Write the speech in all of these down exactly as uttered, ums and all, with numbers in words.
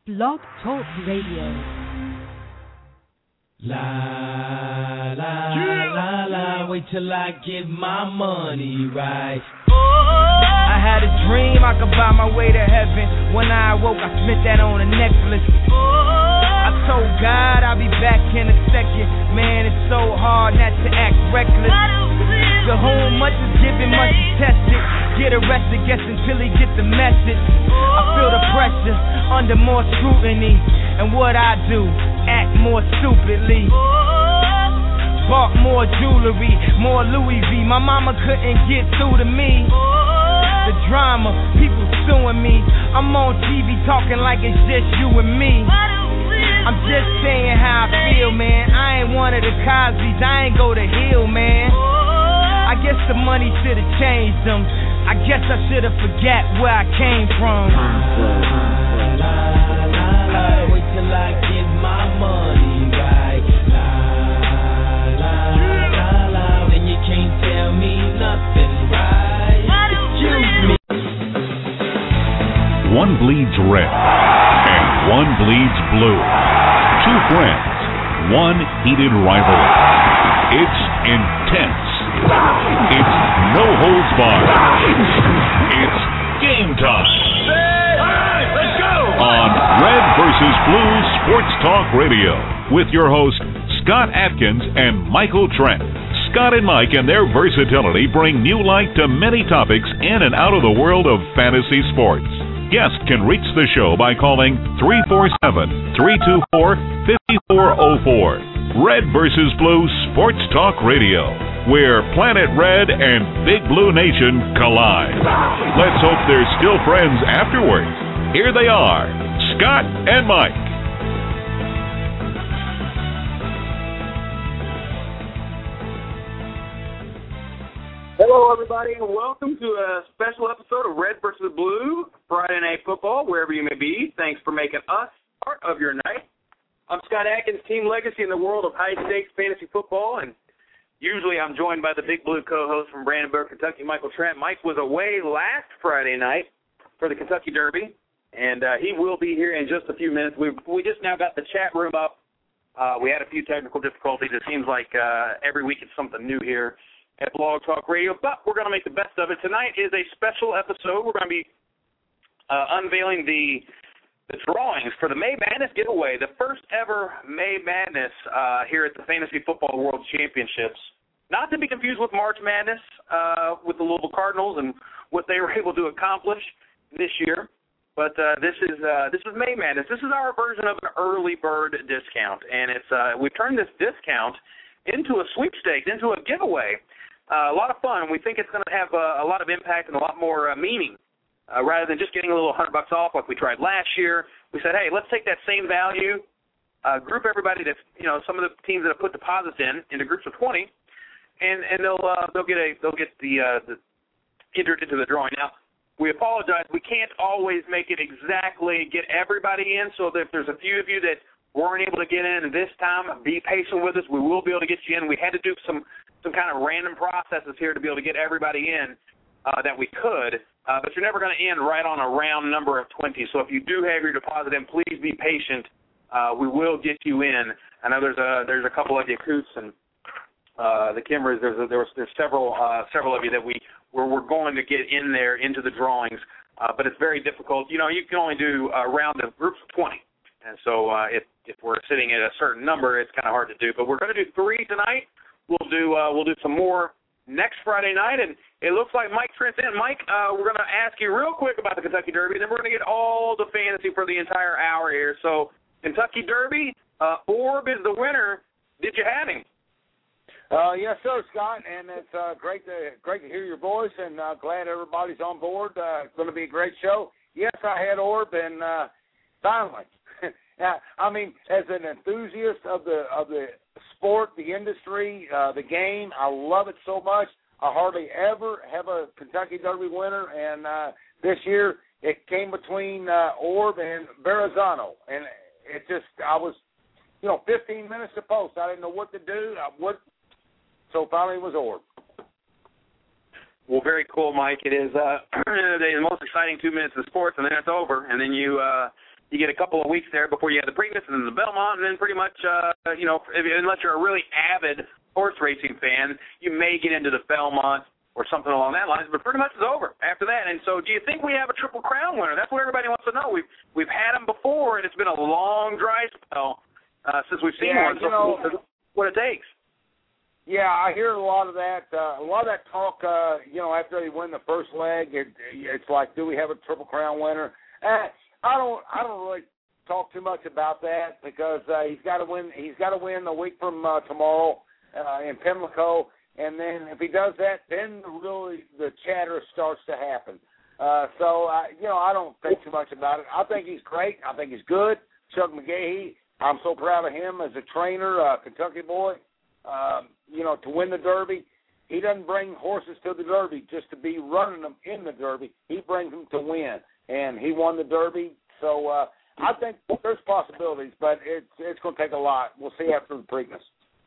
Blog Talk Radio. La, la, yeah. la, la, wait till I get my money right. I had a dream I could buy my way to heaven. When I awoke, I spent that on a necklace. I told God I'll be back in a second. Man, it's so hard not to act reckless. To whom much is given, much is tested. Get arrested, guess until he gets the message. I feel the pressure under more scrutiny. And what I do, act more stupidly. Bought more jewelry, more Louis V. My mama couldn't get through to me. The drama, people suing me. I'm on T V talking like it's just you and me. I'm just saying how I feel, man. I ain't one of the Cosby's, I ain't go to Hill, man. I guess the money should've changed them. I guess I should've forgot where I came from. Wait till I get my money right. La, la, la, la. Then you can't tell me nothing right. Excuse me. One bleeds red and one bleeds blue. Two friends, one heated rivalry. It's intense. It's no holds barred. It's game time. Let's go! On Red versus Blue Sports Talk Radio with your hosts Scott Atkins and Michael Trent. Scott and Mike and their versatility bring new light to many topics in and out of the world of fantasy sports. Guests can reach the show by calling three four seven, three two four, five four zero four. Red versus Blue Sports Talk Radio, where Planet Red and Big Blue Nation collide. Let's hope they're still friends afterwards. Here they are, Scott and Mike. Hello, everybody, and welcome to a special episode of Red versus Blue, Friday Night Football, wherever you may be. Thanks for making us part of your night. I'm Scott Atkins, Team Legacy in the world of high-stakes fantasy football, and usually I'm joined by the Big Blue co-host from Brandenburg, Kentucky, Michael Trent. Mike was away last Friday night for the Kentucky Derby, and uh, he will be here in just a few minutes. We we just now got the chat room up. Uh, we had a few technical difficulties. It seems like uh, every week it's something new here at Blog Talk Radio, but we're going to make the best of it. Tonight is a special episode. We're going to be uh, unveiling the the drawings for the May Madness giveaway, the first ever May Madness uh, here at the Fantasy Football World Championships. Not to be confused with March Madness uh, with the Louisville Cardinals and what they were able to accomplish this year. But uh, this is uh, this is May Madness. This is our version of an early bird discount, and it's uh, we've turned this discount into a sweepstakes, into a giveaway. Uh, a lot of fun. We think it's going to have uh, a lot of impact and a lot more uh, meaning. Uh, rather than just getting a little hundred bucks off like we tried last year, we said, hey, let's take that same value, uh, group everybody that, you know, some of the teams that have put deposits in into groups of twenty, and and they'll uh, they'll get a they'll get the, uh, the entered into the drawing. Now, we apologize, we can't always make it exactly get everybody in. So if there's a few of you that weren't able to get in this time, be patient with us. We will be able to get you in. We had to do some some kind of random processes here to be able to get everybody in uh, that we could. Uh, but you're never going to end right on a round number of twenty. So if you do have your deposit in, please be patient. Uh, we will get you in. I know there's a there's a couple of you, Coots and uh, the Kimmers. There's a, there was there's several uh, several of you that we we're, we're going to get in there into the drawings. Uh, but it's very difficult. You know, you can only do a round of groups of twenty, and so uh, if if we're sitting at a certain number, it's kind of hard to do. But we're going to do three tonight. We'll do uh, we'll do some more next Friday night, and it looks like Mike Trent's in. Mike, uh, we're going to ask you real quick about the Kentucky Derby, and then we're going to get all the fantasy for the entire hour here. So, Kentucky Derby, uh, Orb is the winner. Did you have him? Uh, yes, sir, Scott, and it's uh, great to great to hear your voice, and uh, glad everybody's on board. Uh, it's going to be a great show. Yes, I had Orb, and uh, finally, I mean, as an enthusiast of the of the sport, the industry, uh, the game, I love it so much. I hardly ever have a Kentucky Derby winner, and uh, this year it came between uh, Orb and Verrazano, and it just I was, you know, fifteen minutes to post. I didn't know what to do. I, what so finally it was Orb. Well, very cool, Mike. It is uh, the most exciting two minutes of sports, and then it's over, and then you uh, you get a couple of weeks there before you have the Preakness and then the Belmont, and then pretty much, uh, you know, if, unless you're a really avid horse racing fan, you may get into the Belmont or something along that line, but pretty much it's over after that. And so do you think we have a Triple Crown winner? That's what everybody wants to know. We've, we've had them before, and it's been a long, dry spell uh, since we've seen yeah, one. You so know, what it takes. Yeah, I hear a lot of that. Uh, a lot of that talk, uh, you know, after they win the first leg, it, it's like, do we have a Triple Crown winner? Uh, I don't. I don't really talk too much about that because uh, he's got to win. He's got to win a week from uh, tomorrow uh, in Pimlico, and then if he does that, then really the chatter starts to happen. Uh, so uh, you know, I don't think too much about it. I think he's great. I think he's good. Chuck McGahee. I'm so proud of him as a trainer, uh, Kentucky boy. Um, you know, to win the Derby. He doesn't bring horses to the Derby just to be running them in the Derby. He brings them to win. And he won the Derby, so uh, I think there's possibilities, but it's it's going to take a lot. We'll see after the Preakness.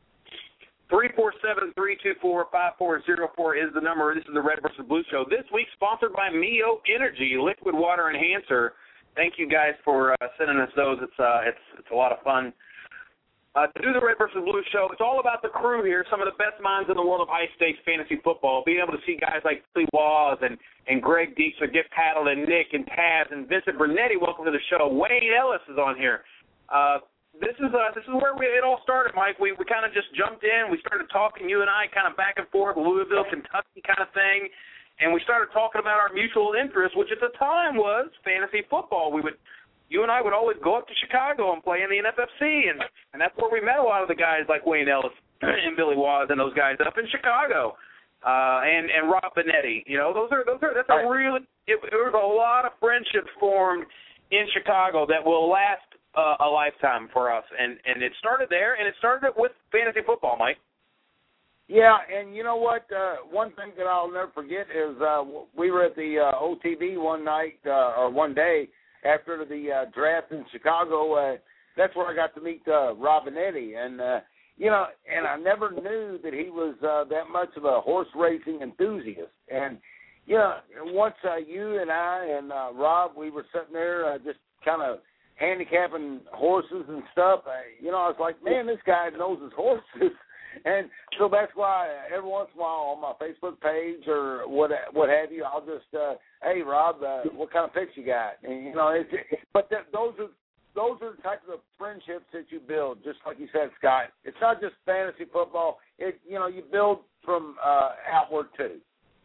three four seven, three two four, five four zero four is the number. This is the Red versus Blue Show. This week sponsored by Mio Energy, liquid water enhancer. Thank you guys for uh, sending us those. It's uh, it's it's a lot of fun. Uh, to do the Red versus Blue Show, it's all about the crew here, some of the best minds in the world of high-stakes fantasy football, being able to see guys like Billy Waz and, and Greg Dieter, Dick Paddle, and Nick and Taz and Vincent Bernetti. Welcome to the show. Wayne Ellis is on here. Uh, this is uh, this is where we, it all started, Mike. We we kind of just jumped in. We started talking, you and I, kind of back and forth, Louisville, Kentucky kind of thing, and we started talking about our mutual interest, which at the time was fantasy football. We would You and I would always go up to Chicago and play in the N F F C, and, and that's where we met a lot of the guys like Wayne Ellis and Billy Waz and those guys up in Chicago, uh, and and Rob Benetti. You know, those are those are that's a really it, there was a lot of friendships formed in Chicago that will last uh, a lifetime for us, and and it started there, and it started with fantasy football, Mike. Yeah, and you know what? Uh, one thing that I'll never forget is uh, we were at the uh, O T B one night uh, or one day. After the uh, draft in Chicago, uh, that's where I got to meet uh, Rob Benetti. And, uh, you know, and I never knew that he was uh, that much of a horse racing enthusiast. And, you know, once uh, you and I and uh, Rob, we were sitting there uh, just kind of handicapping horses and stuff, I, you know, I was like, man, this guy knows his horses. And so that's why every once in a while on my Facebook page or what what have you, I'll just, uh, hey, Rob, uh, what kind of picks you got? And, you know, it's, but th- those are those are the types of friendships that you build, just like you said, Scott. It's not just fantasy football. It you know, you build from uh, outward too.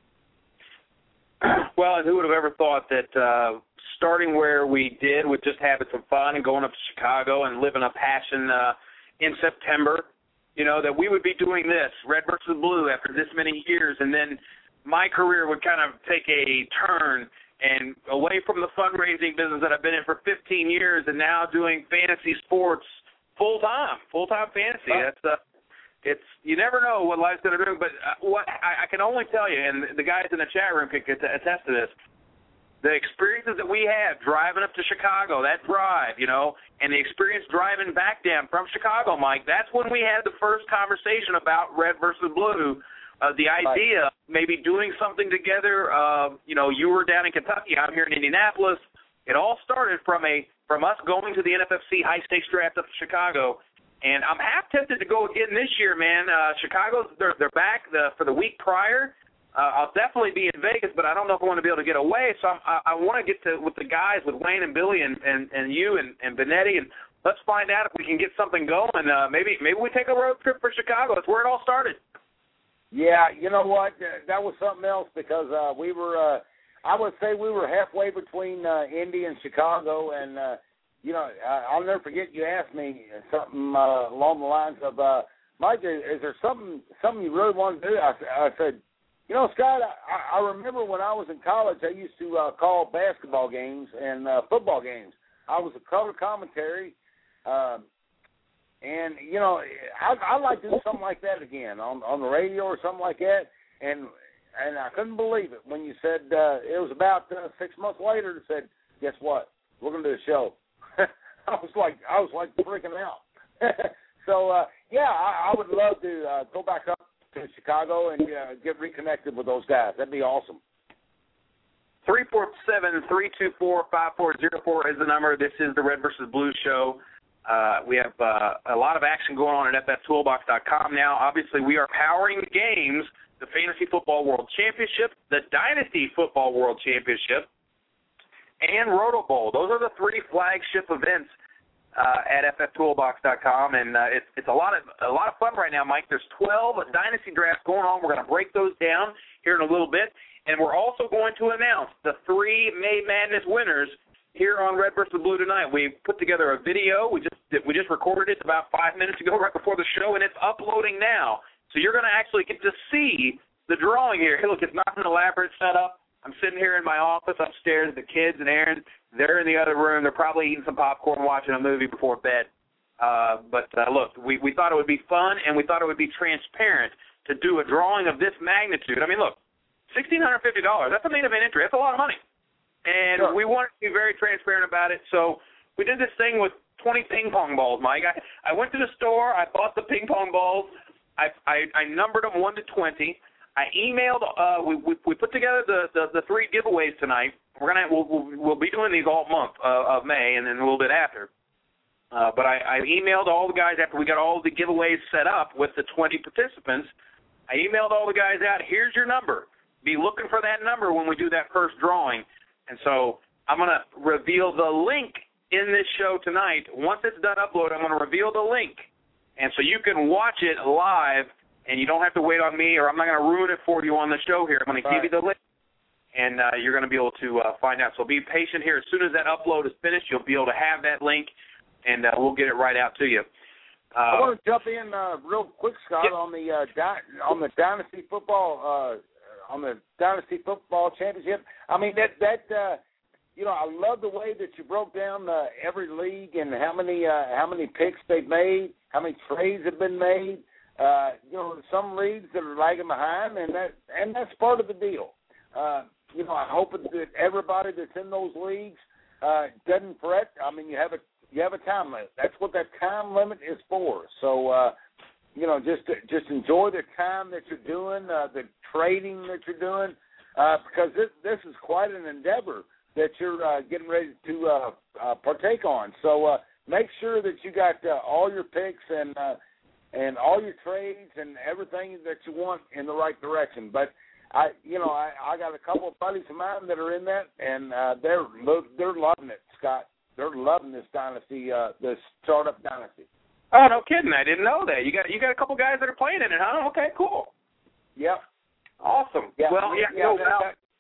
Well, and who would have ever thought that uh, starting where we did with just having some fun and going up to Chicago and living a passion uh, in September, you know, that we would be doing this, Red versus Blue, after this many years, and then my career would kind of take a turn and away from the fundraising business that I've been in for fifteen years and now doing fantasy sports full-time, full-time fantasy. That's uh, it's you never know what life's going to bring, but uh, what I, I can only tell you, and the guys in the chat room can attest to this, the experiences that we had driving up to Chicago, that drive, you know, and the experience driving back down from Chicago, Mike, that's when we had the first conversation about Red versus Blue, uh, the idea of maybe doing something together. Uh, you know, you were down in Kentucky, I'm here in Indianapolis. It all started from a from us going to the N F F C high-stakes draft up to Chicago, and I'm half tempted to go again this year, man. Uh, Chicago's, they're, they're back the, for the week prior. Uh, I'll definitely be in Vegas, but I don't know if I want to be able to get away. So I'm, I, I want to get to with the guys, with Wayne and Billy and, and, and you and, and Benetti, and let's find out if we can get something going. Uh, maybe maybe we take a road trip for Chicago. That's where it all started. Yeah, you know what? That was something else because uh, we were, uh, I would say we were halfway between uh, Indy and Chicago. And, uh, you know, I'll never forget you asked me something uh, along the lines of, uh, Mike, is, is there something, something you really want to do? I, I said, you know, Scott, I, I remember when I was in college, I used to uh, call basketball games and uh, football games. I was a color commentary, um, and, you know, I, I'd like to do something like that again on, on the radio or something like that, and and I couldn't believe it when you said, uh, it was about uh, six months later, that said, guess what, we're going to do a show. I was like, I was like freaking out. so, uh, yeah, I, I would love to uh, go back up to Chicago and uh, get reconnected with those guys. That'd be awesome. three four seven, three two four, five four zero four is the number. This is the Red versus Blue show. Uh, we have uh, a lot of action going on at F F Toolbox dot com now. Obviously, we are powering the games, the Fantasy Football World Championship, the Dynasty Football World Championship, and Roto Bowl. Those are the three flagship events uh, at F F Toolbox dot com, and uh, it's, it's a lot of a lot of fun right now, Mike. There's twelve Dynasty drafts going on. We're going to break those down here in a little bit, and we're also going to announce the three May Madness winners here on Red versus Blue tonight. We put together a video. We just we just recorded it about five minutes ago, right before the show, and it's uploading now. So you're going to actually get to see the drawing here. Hey, look, it's not an elaborate setup. I'm sitting here in my office upstairs. The kids and Aaron, they're in the other room. They're probably eating some popcorn, watching a movie before bed. Uh, but, uh, look, we, we thought it would be fun, and we thought it would be transparent to do a drawing of this magnitude. I mean, look, one thousand six hundred fifty dollars, that's a main event entry. That's a lot of money. And sure. we wanted to be very transparent about it, so we did this thing with twenty ping pong balls, Mike. I, I went to the store. I bought the ping pong balls. I, I, I numbered them one to twenty. I emailed. Uh, we, we we put together the, the, the three giveaways tonight. We're gonna we'll, we'll, we'll be doing these all month uh, of May and then a little bit after. Uh, but I, I emailed all the guys after we got all the giveaways set up with the twenty participants. I emailed all the guys out. Here's your number. Be looking for that number when we do that first drawing. And so I'm going to reveal the link in this show tonight. Once it's done uploading, I'm going to reveal the link. And so you can watch it live, and you don't have to wait on me, or I'm not going to ruin it for you on the show here. I'm going to give you the link, and uh, you're going to be able to uh, find out. So be patient here. As soon as that upload is finished, you'll be able to have that link, and uh, we'll get it right out to you. Uh, I want to jump in uh, real quick, Scott, yeah. on the uh, di- on the Dynasty Football uh on the Dynasty Football Championship. I mean, that, that uh, you know, I love the way that you broke down uh, every league and how many uh, how many picks they've made, how many trades have been made. Uh, you know, some leagues that are lagging behind, and that and that's part of the deal. Uh, you know, I hope that everybody that's in those leagues uh, doesn't fret. I mean, you have a you have a time limit. That's what that time limit is for. So, uh, you know, just just enjoy the time that you're doing, uh, the trading that you're doing, uh, because this this is quite an endeavor that you're uh, getting ready to uh, uh, partake on. So uh, make sure that you got uh, all your picks and uh, and all your trades and everything that you want in the right direction. But I, you know, I, I got a couple of buddies of mine that are in that, and uh, they're they're loving it, Scott. They're loving this dynasty, uh, this startup dynasty. Oh, no kidding! I didn't know that. You got you got a couple guys that are playing in it, huh? Okay, cool. Yep. Awesome. Yeah, well, yeah, yeah, no, that, Ralph,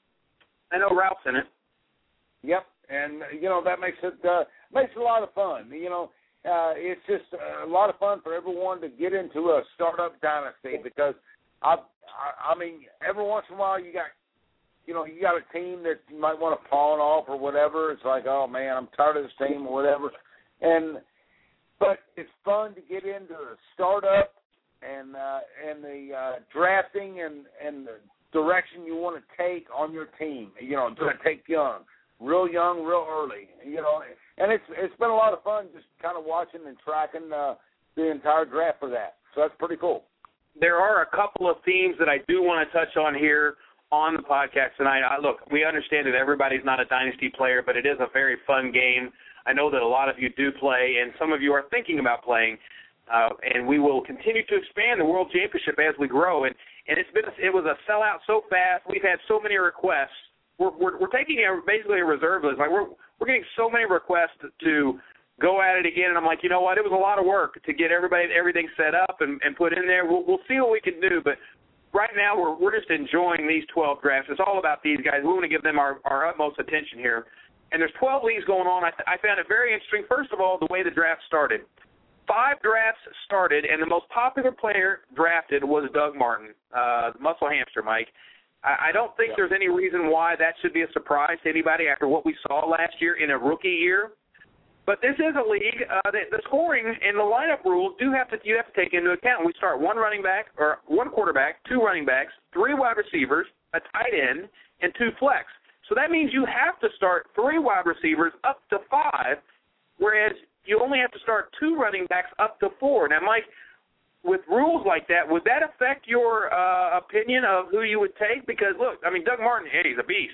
that, I know Ralph's in it. Yep, and you know that makes it uh, makes it a lot of fun. You know, uh, it's just a lot of fun for everyone to get into a startup dynasty because I, I, I mean, every once in a while you got, you know, you got a team that you might want to pawn off or whatever. It's like, oh man, I'm tired of this team or whatever, and but it's fun to get into a startup and uh, and the uh, drafting and and the direction you want to take on your team. You know, to take young. Real young, real early, you know, and it's it's been a lot of fun just kind of watching and tracking uh, the entire draft for that. So that's pretty cool. There are a couple of themes that I do want to touch on here on the podcast tonight. I, look, we understand that everybody's not a dynasty player, but it is a very fun game. I know that a lot of you do play, and some of you are thinking about playing, uh, and we will continue to expand the World Championship as we grow. And, and it's been it was a sellout so fast. We've had so many requests. We're, we're we're taking a, basically a reserve list. Like we're we're getting so many requests to, to go at it again, and I'm like, you know what? It was a lot of work to get everybody everything set up and, and put in there. We'll we'll see what we can do, but right now we're we're just enjoying these twelve drafts. It's all about these guys. We want to give them our, our utmost attention here. And there's twelve leagues going on. I, I found it very interesting. First of all, the way the draft started. Five drafts started, and the most popular player drafted was Doug Martin, uh, the muscle hamster, Mike. I don't think there's any reason why that should be a surprise to anybody after what we saw last year in a rookie year. But this is a league uh, that the scoring and the lineup rules do have to you have to take into account. We start one running back or one quarterback, two running backs, three wide receivers, a tight end, and two flex. So that means you have to start three wide receivers up to five, whereas you only have to start two running backs up to four. Now, Mike, with rules like that, would that affect your uh, opinion of who you would take? Because, look, I mean, Doug Martin, hey, he's a beast.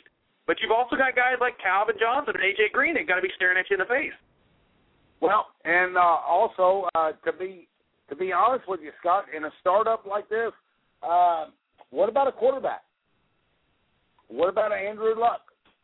But you've also got guys like Calvin Johnson and A J Green that got to be staring at you in the face. Well, and uh, also uh, to be to be honest with you, Scott, in a startup like this, uh, what about a quarterback? What about Andrew Luck?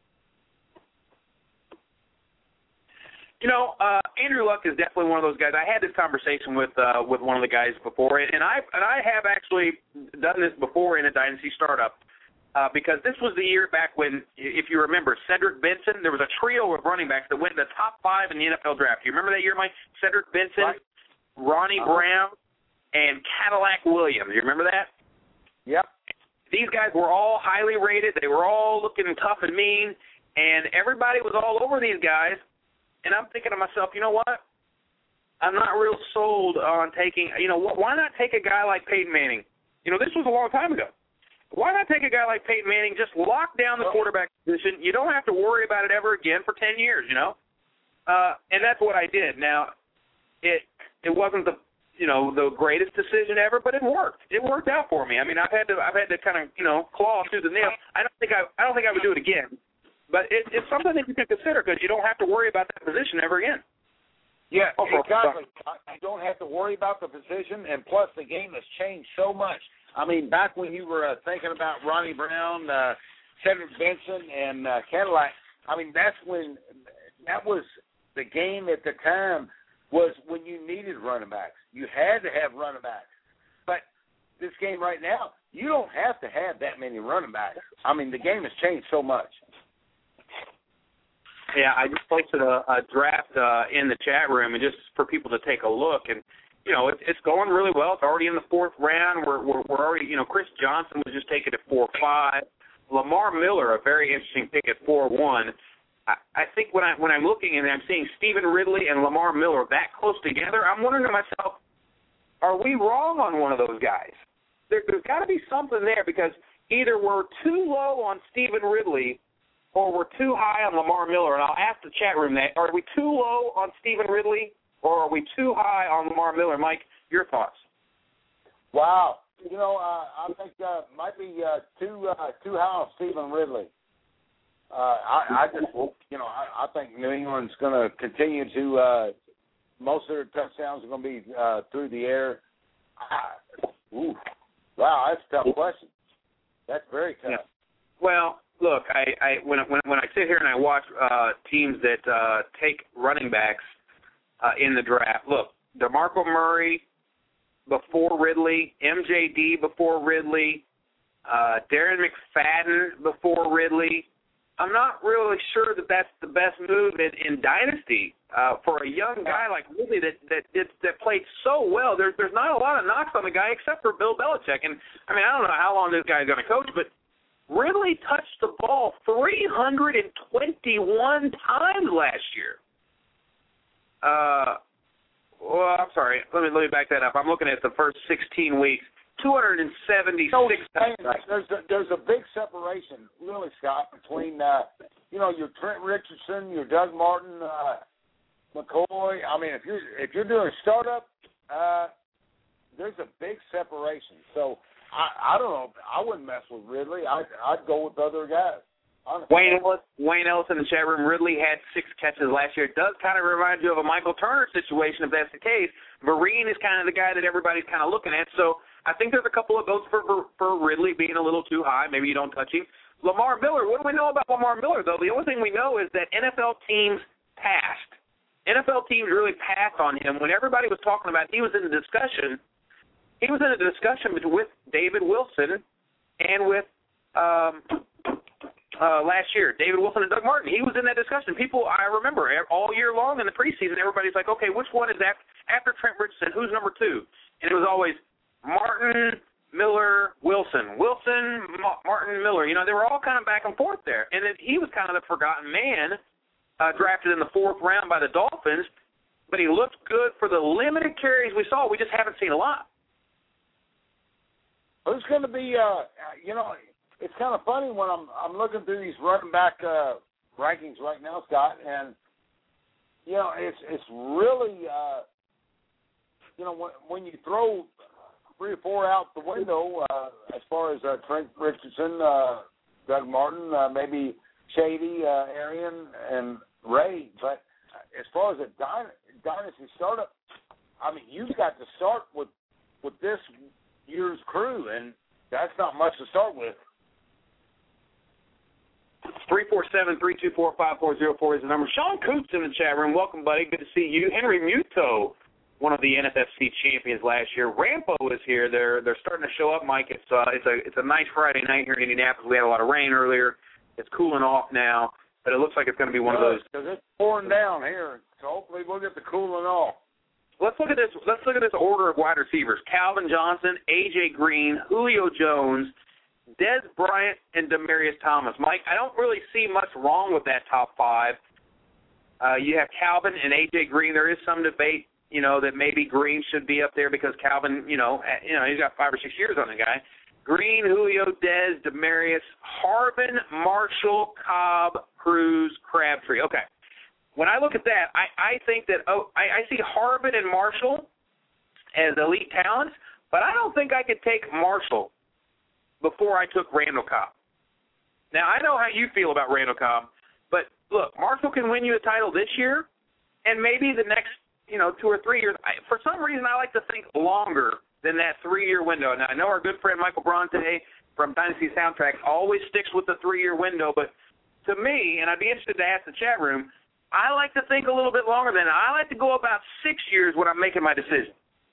You know, uh, Andrew Luck is definitely one of those guys. I had this conversation with uh, with one of the guys before, and I and I have actually done this before in a dynasty startup uh, because this was the year back when, if you remember, Cedric Benson. There was a trio of running backs that went in the top five in the N F L draft. Do you remember that year, Mike? Cedric Benson, Right. Ronnie Uh-huh. Brown, and Cadillac Williams. You remember that? Yep. These guys were all highly rated. They were all looking tough and mean, and everybody was all over these guys. And I'm thinking to myself, you know what? I'm not real sold on taking, you know, why not take a guy like Peyton Manning? You know, this was a long time ago. Why not take a guy like Peyton Manning, just lock down the quarterback position? You don't have to worry about it ever again for ten years, you know? Uh, and that's what I did. Now, it it wasn't the, you know, the greatest decision ever, but it worked. It worked out for me. I mean, I've had to I've had to kind of, you know, claw through the nail. I don't think I I don't think I would do it again. But it, it's something that you can consider because you don't have to worry about that position ever again. Yeah, Oh, for- exactly. You don't have to worry about the position, and plus the game has changed so much. I mean, back when you were uh, thinking about Ronnie Brown, uh, Cedric Benson, and uh, Cadillac, I mean, that's when that was the game at the time was when you needed running backs. You had to have running backs. But this game right now, you don't have to have that many running backs. I mean, the game has changed so much. Yeah, I just posted a, a draft uh, in the chat room, and just for people to take a look. And you know, it, it's going really well. It's already in the fourth round. We're, we're we're already, you know, Chris Johnson was just taken at four five. Lamar Miller, a very interesting pick at four one. I, I think when I when I'm looking and I'm seeing Stephen Ridley and Lamar Miller that close together, I'm wondering to myself, are we wrong on one of those guys? There, there's got to be something there because either we're too low on Stephen Ridley or we're too high on Lamar Miller. And I'll ask the chat room that. Are we too low on Stephen Ridley or are we too high on Lamar Miller? Mike, your thoughts? Wow. You know, uh, I think uh, might be uh, too uh, too high on Stephen Ridley. Uh, I, I just, you know, I, I think New England's going to continue to. Uh, most of their touchdowns are going to be uh, through the air. I, ooh, wow, that's a tough question. That's very tough. Yeah. Well, look, I, I when when when I sit here and I watch uh, teams that uh, take running backs uh, in the draft. Look, DeMarco Murray before Ridley, M J D before Ridley, uh, Darren McFadden before Ridley. I'm not really sure that that's the best move in, in Dynasty uh, for a young guy like Ridley that that that, that played so well. There's there's not a lot of knocks on the guy except for Bill Belichick. And I mean, I don't know how long this guy's going to coach, but Ridley touched the ball three hundred twenty-one times last year. Uh, well, I'm sorry. Let me let me back that up. I'm looking at the first sixteen weeks. two hundred seventy-six So, times. there's a, there's a big separation, really, Scott, between uh, you know your Trent Richardson, your Doug Martin, uh, McCoy. I mean, if you're if you're doing startup, uh, there's a big separation. So I, I don't know. I wouldn't mess with Ridley. I'd, I'd go with other guys. Honestly. Wayne Ellis, Wayne Ellis in the chat room. Ridley had six catches last year. It does kind of remind you of a Michael Turner situation, if that's the case. Vereen is kind of the guy that everybody's kind of looking at. So I think there's a couple of votes for, for for Ridley being a little too high. Maybe you don't touch him. Lamar Miller. What do we know about Lamar Miller, though? The only thing we know is that N F L teams passed. N F L teams really passed on him when everybody was talking about he was in the discussion. He was in a discussion with David Wilson and with um, uh, last year, David Wilson and Doug Martin. He was in that discussion. People, I remember, all year long in the preseason, everybody's like, okay, which one is that? After Trent Richardson, who's number two? And it was always Martin, Miller, Wilson. Wilson, Ma- Martin, Miller. You know, they were all kind of back and forth there. And then he was kind of the forgotten man, uh, drafted in the fourth round by the Dolphins, but he looked good for the limited carries we saw. We just haven't seen a lot. Who's going to be, uh, you know, it's kind of funny when I'm I'm looking through these running back uh, rankings right now, Scott, and, you know, it's it's really, uh, you know, when, when you throw three or four out the window, uh, as far as uh, Trent Richardson, uh, Doug Martin, uh, maybe Shady, uh, Arian, and Ray. But as far as a dy- dynasty startup, I mean, you've got to start with with this year's crew, and that's not much to start with. three four seven, three two four, five four zero four is the number. Sean Coops in the chat room. Welcome, buddy. Good to see you. Henry Muto, one of the N F F C champions last year. Rampo is here. They're they're starting to show up, Mike. It's uh, it's a it's a nice Friday night here in Indianapolis. We had a lot of rain earlier. It's cooling off now, but it looks like it's going to be one of those. Because it's pouring down here, so hopefully we'll get the cooling off. Let's look at this. Let's look at this order of wide receivers: Calvin Johnson, A J Green, Julio Jones, Dez Bryant, and Demaryius Thomas. Mike, I don't really see much wrong with that top five. Uh, you have Calvin and A J Green. There is some debate, you know, that maybe Green should be up there because Calvin, you know, you know, he's got five or six years on the guy. Green, Julio, Dez, Demaryius, Harbin, Marshall, Cobb, Cruz, Crabtree. Okay. When I look at that, I, I think that oh, I, I see Harbin and Marshall as elite talents, but I don't think I could take Marshall before I took Randall Cobb. Now, I know how you feel about Randall Cobb, but look, Marshall can win you a title this year and maybe the next, you know, two or three years. I, for some reason, I like to think longer than that three-year window. Now, I know our good friend Michael Bronte from Dynasty Soundtrack always sticks with the three-year window, but to me, and I'd be interested to ask the chat room, I like to think a little bit longer than that. I like to go about six years when I'm making my decision.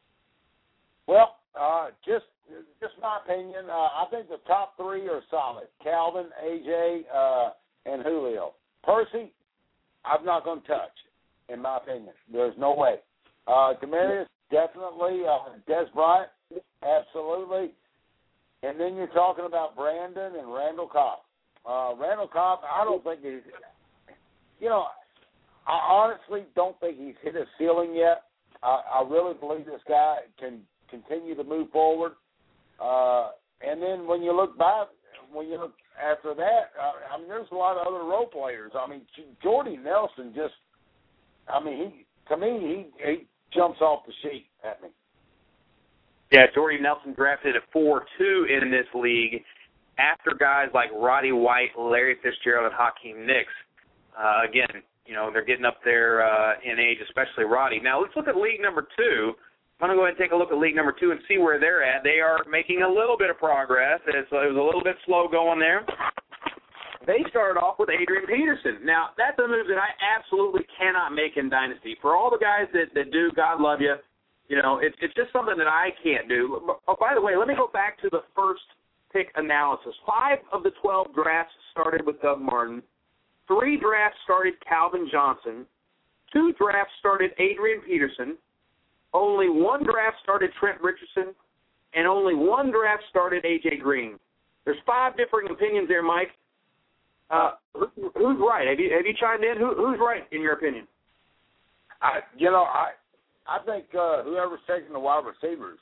Well, uh, just just my opinion, uh, I think the top three are solid. Calvin, A J, uh, and Julio. Percy, I'm not going to touch, in my opinion. There's no way. Uh, Demaryius, definitely. Uh, Dez Bryant, absolutely. And then you're talking about Brandon and Randall Cobb. Uh, Randall Cobb, I don't think he's, you know, I honestly don't think he's hit his ceiling yet. I, I really believe this guy can continue to move forward. Uh, and then when you look back, when you look after that, uh, I mean, there's a lot of other role players. I mean, Jordy Nelson just, I mean, he to me, he, he jumps off the sheet at me. Yeah, Jordy Nelson drafted at four two in this league after guys like Roddy White, Larry Fitzgerald, and Hakeem Nicks. Uh, again, you know, they're getting up there uh, in age, especially Roddy. Now, let's look at league number two. I'm going to go ahead and take a look at league number two and see where they're at. They are making a little bit of progress. It's, it was a little bit slow going there. They started off with Adrian Peterson. Now, that's a move that I absolutely cannot make in Dynasty. For all the guys that, that do, God love you, you know, it, it's just something that I can't do. Oh, by the way, let me go back to the first pick analysis. Five of the twelve drafts started with Doug Martin. Three drafts started Calvin Johnson. Two drafts started Adrian Peterson. Only one draft started Trent Richardson. And only one draft started A J Green. There's five differing opinions there, Mike. Uh, who, who's right? Have you have you chimed in? Who, who's right in your opinion? I, you know, I I think uh, whoever's taking the wide receivers.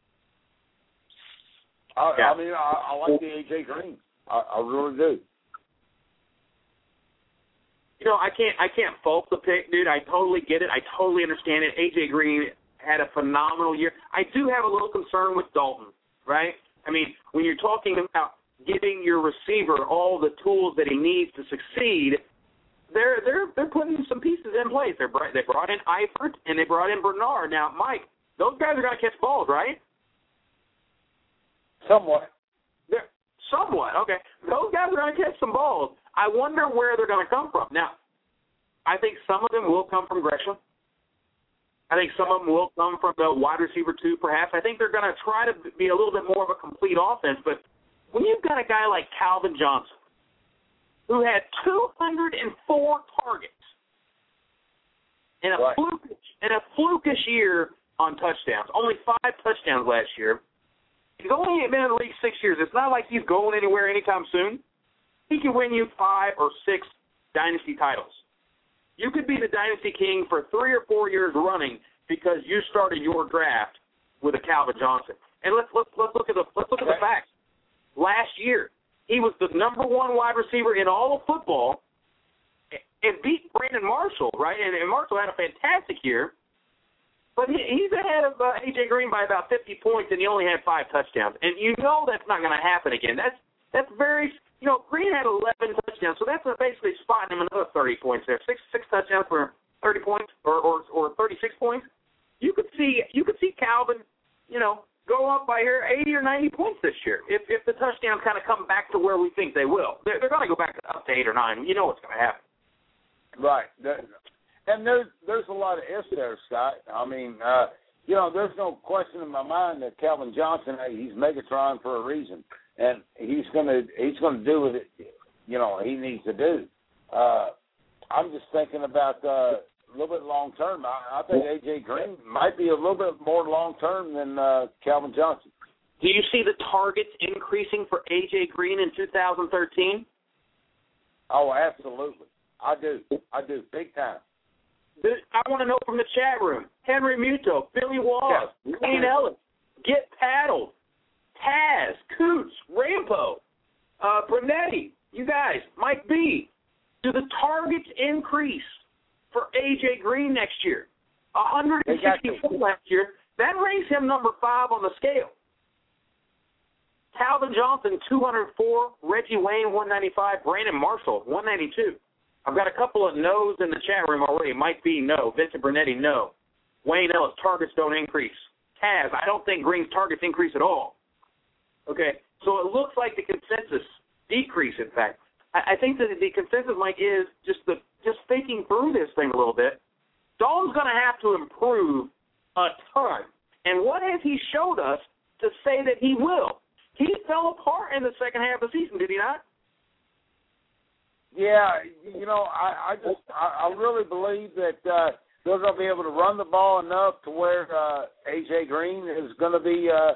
I, Yeah. I mean, I, I like the A J Green. I, I really do. You know, I can't I can't fault the pick, dude. I totally get it. I totally understand it. A J Green had a phenomenal year. I do have a little concern with Dalton, right? I mean, when you're talking about giving your receiver all the tools that he needs to succeed, they're they're they're putting some pieces in place. They're they brought in Eifert and they brought in Bernard. Now, Mike, those guys are going to catch balls, right? Somewhat. They're somewhat okay. Those guys are going to catch some balls. I wonder where they're going to come from. Now, I think some of them will come from Gresham. I think some of them will come from the wide receiver two, perhaps. I think they're going to try to be a little bit more of a complete offense. But when you've got a guy like Calvin Johnson, who had two hundred four targets in a, right. flukish, in a flukish year on touchdowns, only five touchdowns last year. He's only been in the league six years. It's not like he's going anywhere anytime soon. He can win you five or six dynasty titles. You could be the dynasty king for three or four years running because you started your draft with a Calvin Johnson. And let's let's let's look at the let's look at the facts. Last year, he was the number one wide receiver in all of football and beat Brandon Marshall, right? And, and Marshall had a fantastic year, but he, he's ahead of uh, A J Green by about fifty points, and he only had five touchdowns. And you know that's not going to happen again. That's that's very you know, Green had eleven touchdowns, so that's basically spotting him another thirty points there. Six six touchdowns for thirty points or, or, or thirty-six points. You could see you could see Calvin, you know, go up by here eighty or ninety points this year if if the touchdowns kind of come back to where we think they will. They're, they're going to go back up to eight or nine. You know what's going to happen. Right. And there's there's a lot of ifs there, Scott. I mean, uh, you know, there's no question in my mind that Calvin Johnson, hey, he's Megatron for a reason, and he's gonna he's gonna do what it, you know, he needs to do. Uh, I'm just thinking about uh, a little bit long term. I, I think A J Green might be a little bit more long term than uh, Calvin Johnson. Do you see the targets increasing for A J Green in two thousand thirteen? Oh, absolutely. I do. I do. Big time. I want to know from the chat room. Henry Muto, Billy Wallace, Yeah. Wayne Ellis, Get Paddled, Taz, Coots, Rampo, uh, Brunetti, you guys, Mike B. Do the targets increase for A J Green next year? one hundred sixty-four last year. That ranks him number five on the scale. Calvin Johnson, two hundred four. Reggie Wayne, one ninety-five. Brandon Marshall, one ninety-two. I've got a couple of no's in the chat room already. Mike B, no. Vincent Brunetti, no. Wayne Ellis, targets don't increase. Taz, I don't think Green's targets increase at all. Okay, so it looks like the consensus decrease, in fact. I, I think that the consensus, Mike, is just the just thinking through this thing a little bit. Dalton's going to have to improve a ton. And what has he showed us to say that he will? He fell apart in the second half of the season, did he not? Yeah, you know, I, I just I, I really believe that uh, they're going to be able to run the ball enough to where uh, A J Green is going to be. Uh,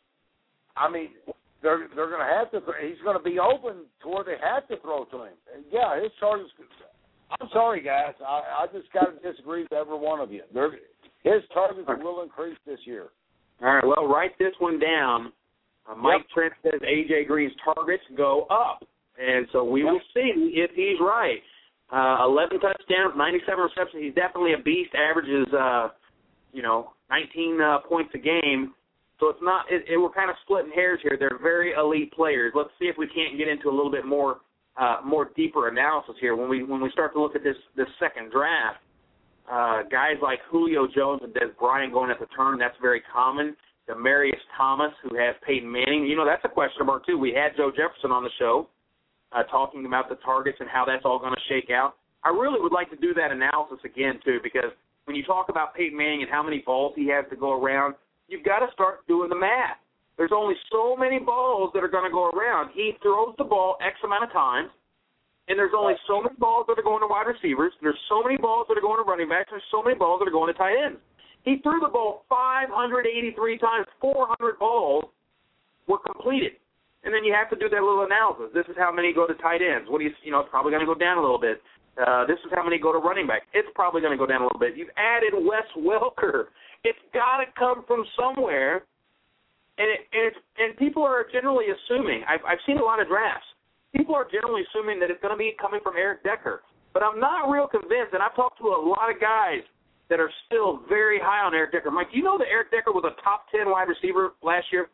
I mean, they're they're going to have to. He's going to be open to where they have to throw to him. And yeah, his charges. I'm sorry, guys. I, I just got to disagree with every one of you. They're, his targets will increase this year. All right. Well, write this one down. Uh, Mike yep. Trent says A J Green's targets go up. And so we will see if he's right. Uh, eleven touchdowns, ninety-seven receptions. He's definitely a beast. Averages, uh, you know, nineteen uh, points a game. So it's not. It, it, we're kind of splitting hairs here. They're very elite players. Let's see if we can't get into a little bit more, uh, more deeper analysis here when we when we start to look at this this second draft. Uh, guys like Julio Jones and Des Bryant going at the turn. That's very common. Demaryius Thomas, who has Peyton Manning. You know, that's a question mark too. We had Joe Jefferson on the show. Uh, talking about the targets and how that's all going to shake out. I really would like to do that analysis again, too, because when you talk about Peyton Manning and how many balls he has to go around, you've got to start doing the math. There's only so many balls that are going to go around. He throws the ball X amount of times, and there's only so many balls that are going to wide receivers. There's so many balls that are going to running backs. There's so many balls that are going to tight ends. He threw the ball five hundred eighty-three times. four hundred balls were completed. And then you have to do that little analysis. This is how many go to tight ends. What do you, you know, it's probably going to go down a little bit. Uh, this is how many go to running back. It's probably going to go down a little bit. You've added Wes Welker. It's got to come from somewhere. And it, and, it's, and people are generally assuming, I've, I've seen a lot of drafts, people are generally assuming that it's going to be coming from Eric Decker. But I'm not real convinced, and I've talked to a lot of guys that are still very high on Eric Decker. Mike, do you know that Eric Decker was a top ten wide receiver last year?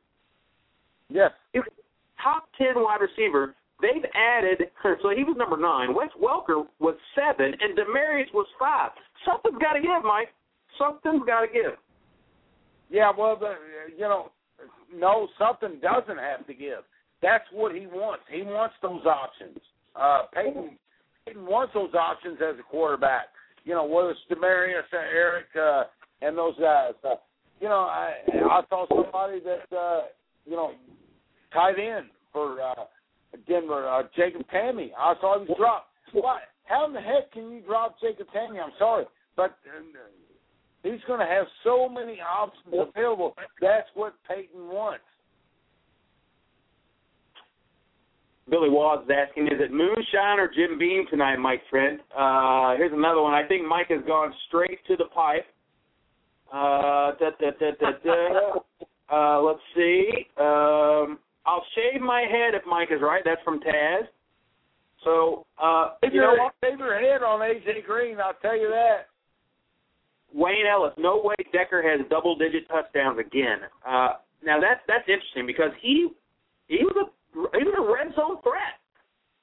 Yes. It, top ten wide receiver. They've added, so he was number nine. Wes Welker was seven, and Demaryius was five. Something's got to give, Mike. Something's got to give. Yeah, well, the, you know, no, something doesn't have to give. That's what he wants. He wants those options. Uh, Peyton, Peyton wants those options as a quarterback. You know, whether it's Demaryius, uh, Eric, uh, and those guys. Uh, you know, I, I saw somebody that, uh, you know, tight end for uh, Denver, uh, Jacob Tamme. I saw him drop. Why? How in the heck can you drop Jacob Tamme? I'm sorry, but uh, he's going to have so many options available. That's what Peyton wants. Billy Wads is asking, is it moonshine or Jim Beam tonight, Mike Trent? Uh, here's another one. I think Mike has gone straight to the pipe. Uh, da, da, da, da, da. uh, let's see. Um, I'll shave my head if Mike is right. That's from Taz. So, uh, if you know, shave your head on A J Green, I'll tell you that. Wayne Ellis, no way Decker has double-digit touchdowns again. Uh, now that's that's interesting because he he was a he was a red zone threat.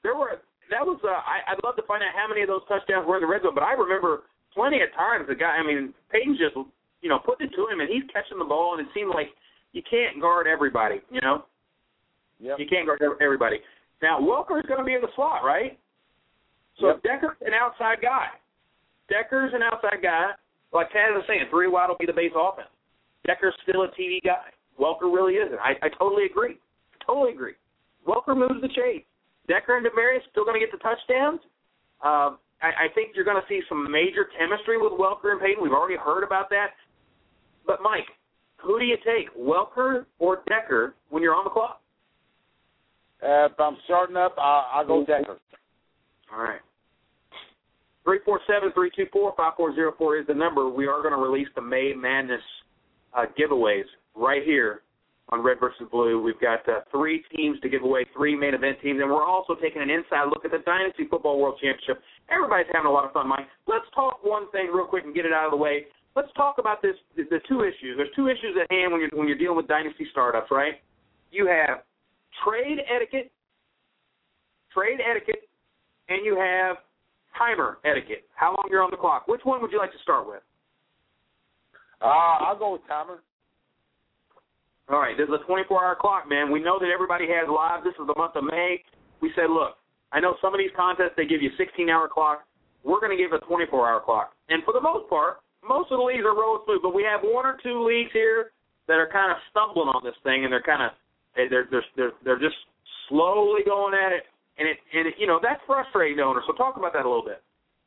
there were that was uh, I, I'd love to find out how many of those touchdowns were in the red zone, but I remember plenty of times the guy. I mean, Peyton just you know put it to him, and he's catching the ball, and it seemed like you can't guard everybody. You know, yep. you can't guard everybody. Now Welker is going to be in the slot, right? So yep. Decker's an outside guy. Decker's an outside guy. Like Tad was saying, three wide will be the base offense. Decker's still a T V guy. Welker really isn't. I, I totally agree. Totally agree. Welker moves the chain. Decker and Demaryius still going to get the touchdowns. Uh, I, I think you're going to see some major chemistry with Welker and Peyton. We've already heard about that. But, Mike, who do you take, Welker or Decker, when you're on the clock? Uh, if I'm starting up, I'll, I'll go Decker. All right. three four seven, three two four, five four zero four is the number. We are going to release the May Madness uh, giveaways right here on Red versus Blue. We've got uh, three teams to give away, three main event teams, and we're also taking an inside look at the Dynasty Football World Championship. Everybody's having a lot of fun, Mike. Let's talk one thing real quick and get it out of the way. Let's talk about this. The two issues. There's two issues at hand when you're when you're dealing with Dynasty startups, right? You have trade etiquette, trade etiquette, and you have timer etiquette. How long you're on the clock. Which one would you like to start with? Uh, I'll go with timer. All right, this is a twenty-four hour clock, man. We know that everybody has lives. This is the month of May. We said, look, I know some of these contests, they give you a sixteen hour clock. We're going to give a twenty-four hour clock. And for the most part, most of the leagues are rolling smooth, but we have one or two leagues here that are kind of stumbling on this thing, and they're kind of they're they're they're, they're just slowly going at it, and it and it, you know that's frustrating to owners. So talk about that a little bit.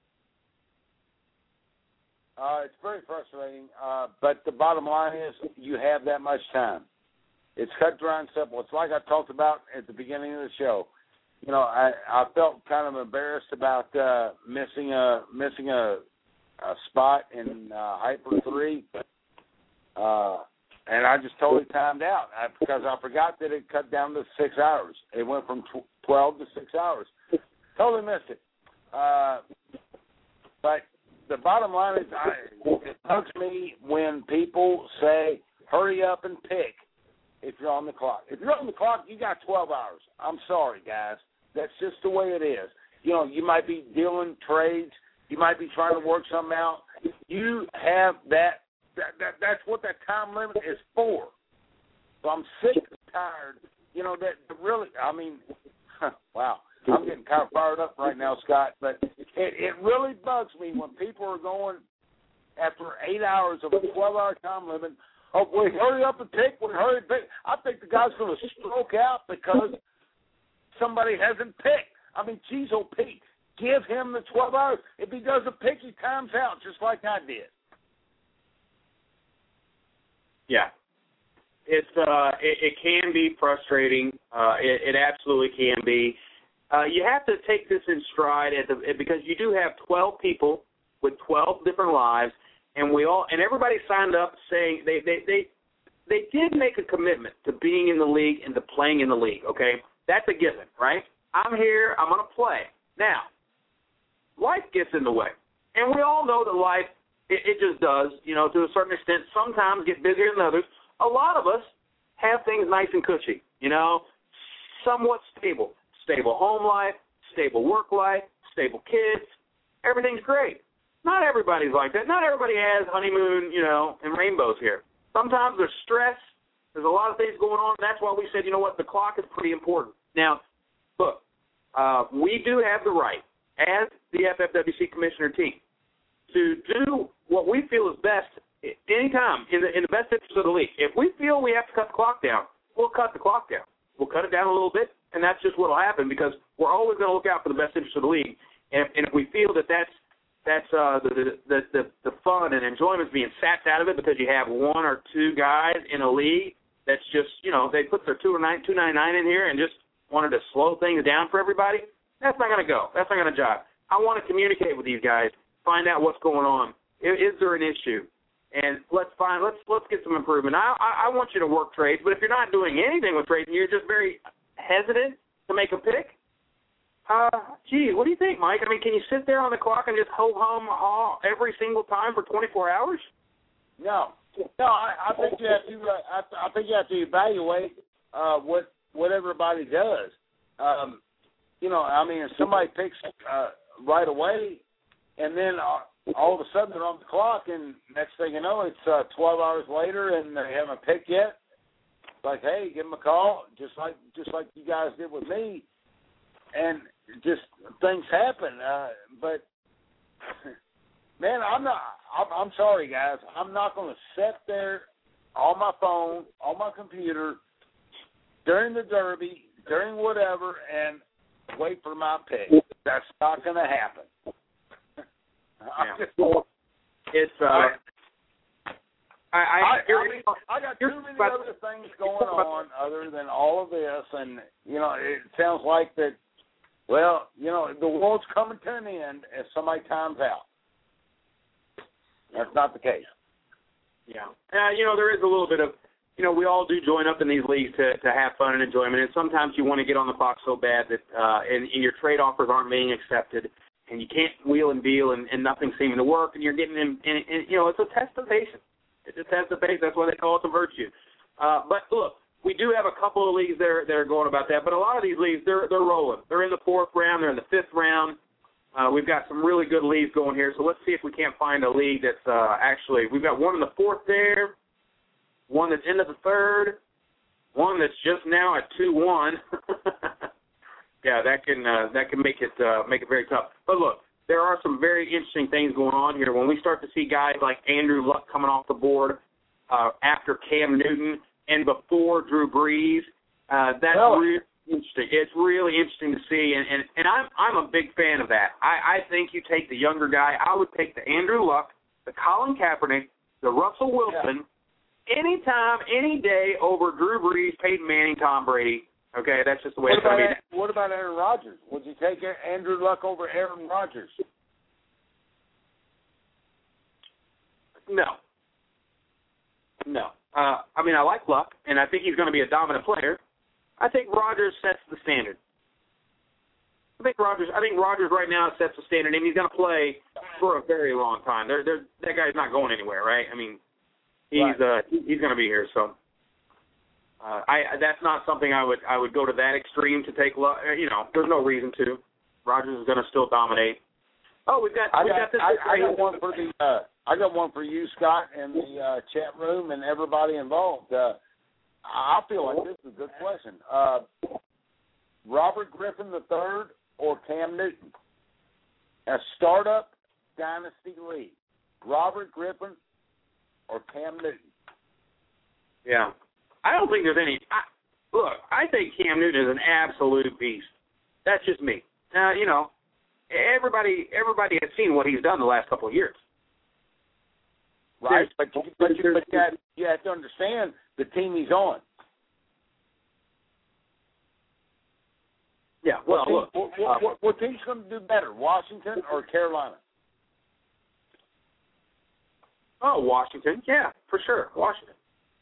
Uh, it's very frustrating, uh, but the bottom line is you have that much time. It's cut, dry, and simple. It's like I talked about at the beginning of the show. You know, I, I felt kind of embarrassed about uh, missing a missing a, a spot in uh, Hyper three, uh, and I just totally timed out I, because I forgot that it cut down to six hours. It went from tw- twelve to six hours. Totally missed it. Uh, but the bottom line is, I, it bugs me when people say, "Hurry up and pick." If you're on the clock, if you're on the clock, you got twelve hours. I'm sorry, guys. That's just the way it is. You know, you might be dealing trades. You might be trying to work something out. You have that. That, that that's what that time limit is for. So I'm sick and tired. You know that really. I mean, wow. I'm getting kind of fired up right now, Scott. But it, it really bugs me when people are going after eight hours of a twelve hour time limit. Oh, we hurry up and pick. We hurry and pick. I think the guy's going to stroke out because somebody hasn't picked. I mean, geez, oh, Pete, give him the twelve hours. If he doesn't pick, he times out just like I did. Yeah. It's uh, it, it can be frustrating. Uh, it, it absolutely can be. Uh, you have to take this in stride at the, because you do have twelve people with twelve different lives. And we all and everybody signed up saying they, they, they, they did make a commitment to being in the league and to playing in the league, okay? That's a given, right? I'm here, I'm going to play. Now, life gets in the way. And we all know that life, it, it just does, you know, to a certain extent, sometimes get busier than others. A lot of us have things nice and cushy, you know, somewhat stable. Stable home life, stable work life, stable kids. Everything's great. Not everybody's like that. Not everybody has honeymoon, you know, and rainbows here. Sometimes there's stress. There's a lot of things going on. And that's why we said, you know what, the clock is pretty important. Now, look, uh, we do have the right, as the F F W C commissioner team, to do what we feel is best anytime in the in the best interest of the league. If we feel we have to cut the clock down, we'll cut the clock down. We'll cut it down a little bit, and that's just what will happen because we're always going to look out for the best interest of the league. And, and if we feel that that's That's uh, the, the the the fun and enjoyment is being sapped out of it because you have one or two guys in a league that's just, you know, they put their two ninety-nine in here and just wanted to slow things down for everybody. That's not going to go. That's not going to jive. I want to communicate with these guys, find out what's going on. Is, is there an issue? And let's find let's let's get some improvement. I, I I want you to work trades, but if you're not doing anything with trades and you're just very hesitant to make a pick. Uh, gee, what do you think, Mike? I mean, can you sit there on the clock and just ho hum haw every single time for twenty-four hours? No, no. I, I think you have to. Uh, I, I think you have to evaluate uh, what what everybody does. Um, you know, I mean, if somebody picks uh, right away, and then uh, all of a sudden they're on the clock, and next thing you know, it's uh, twelve hours later, and they haven't picked yet. It's like, hey, give them a call, just like just like you guys did with me, and just things happen. Uh, but man, I'm not. I'm, I'm sorry, guys. I'm not going to sit there on my phone, on my computer, during the Derby, during whatever, and wait for my pick. That's not going to happen. Yeah. Just, it's uh, I I, I, I, mean, I got too many other things going on other than all of this, and you know, it sounds like that. Well, you know, the world's coming to an end as somebody times out. That's not the case. Yeah. Uh, you know, there is a little bit of, you know, we all do join up in these leagues to, to have fun and enjoyment, and sometimes you want to get on the clock so bad that uh, and, and your trade offers aren't being accepted, and you can't wheel and deal, and, and nothing's seeming to work, and you're getting in, and, and, you know, it's a test of patience. It's a test of patience. That's why they call it the virtue. Uh, but, look, we do have a couple of leagues that are, that are going about that, but a lot of these leagues, they're, they're rolling. They're in the fourth round. They're in the fifth round. Uh, we've got some really good leagues going here, so let's see if we can't find a league that's uh, actually – we've got one in the fourth there, one that's into the third, one that's just now at two one. Yeah, that can uh, that can make it uh, make it very tough. But look, there are some very interesting things going on here. When we start to see guys like Andrew Luck coming off the board uh, after Cam Newton and before Drew Brees, uh, that's well, really interesting. It's really interesting to see, and, and, and I'm I'm a big fan of that. I, I think you take the younger guy. I would take the Andrew Luck, the Colin Kaepernick, the Russell Wilson, yeah. anytime, any day over Drew Brees, Peyton Manning, Tom Brady. Okay, that's just the way what it's going to be. What about Aaron Rodgers? Would you take Andrew Luck over Aaron Rodgers? No. No. Uh, I mean, I like Luck, and I think he's going to be a dominant player. I think Rodgers sets the standard. I think Rodgers. I think Rodgers right now sets the standard, and he's going to play for a very long time. There, there, that guy's not going anywhere, right? I mean, he's right. uh, he's going to be here. So, uh, I that's not something I would I would go to that extreme to take. You know, there's no reason to. Rodgers is going to still dominate. Oh, we've got I we got, got this. I, I got one for the. Uh, I got one for you, Scott, and the uh, chat room, and everybody involved. Uh, I feel like this is a good question. Uh, Robert Griffin the third or Cam Newton? A startup dynasty league. Robert Griffin or Cam Newton? Yeah. I don't think there's any I, – look, I think Cam Newton is an absolute beast. That's just me. Now, you know, everybody everybody has seen what he's done the last couple of years. Right, but, you, but, you, but you, have, you have to understand the team he's on. Yeah, well, what team, look. What, what, what, what team's going to do better, Washington or Carolina? Oh, Washington, yeah, for sure, Washington.